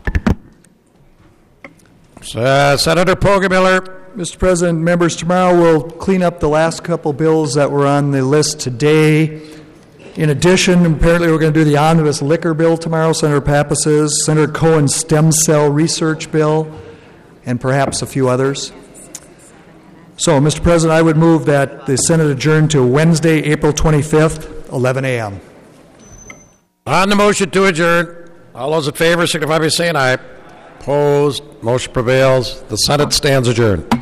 Uh, Senator Poggemiller. Mister President, members, tomorrow we'll clean up the last couple bills that were on the list today. In addition, apparently we're going to do the omnibus liquor bill tomorrow, Senator Pappas's, Senator Cohen's stem cell research bill, and perhaps a few others. So, Mister President, I would move that the Senate adjourn to Wednesday, April twenty-fifth, eleven a.m. On the motion to adjourn, all those in favor signify by saying aye. Opposed, motion prevails. The Senate stands adjourned.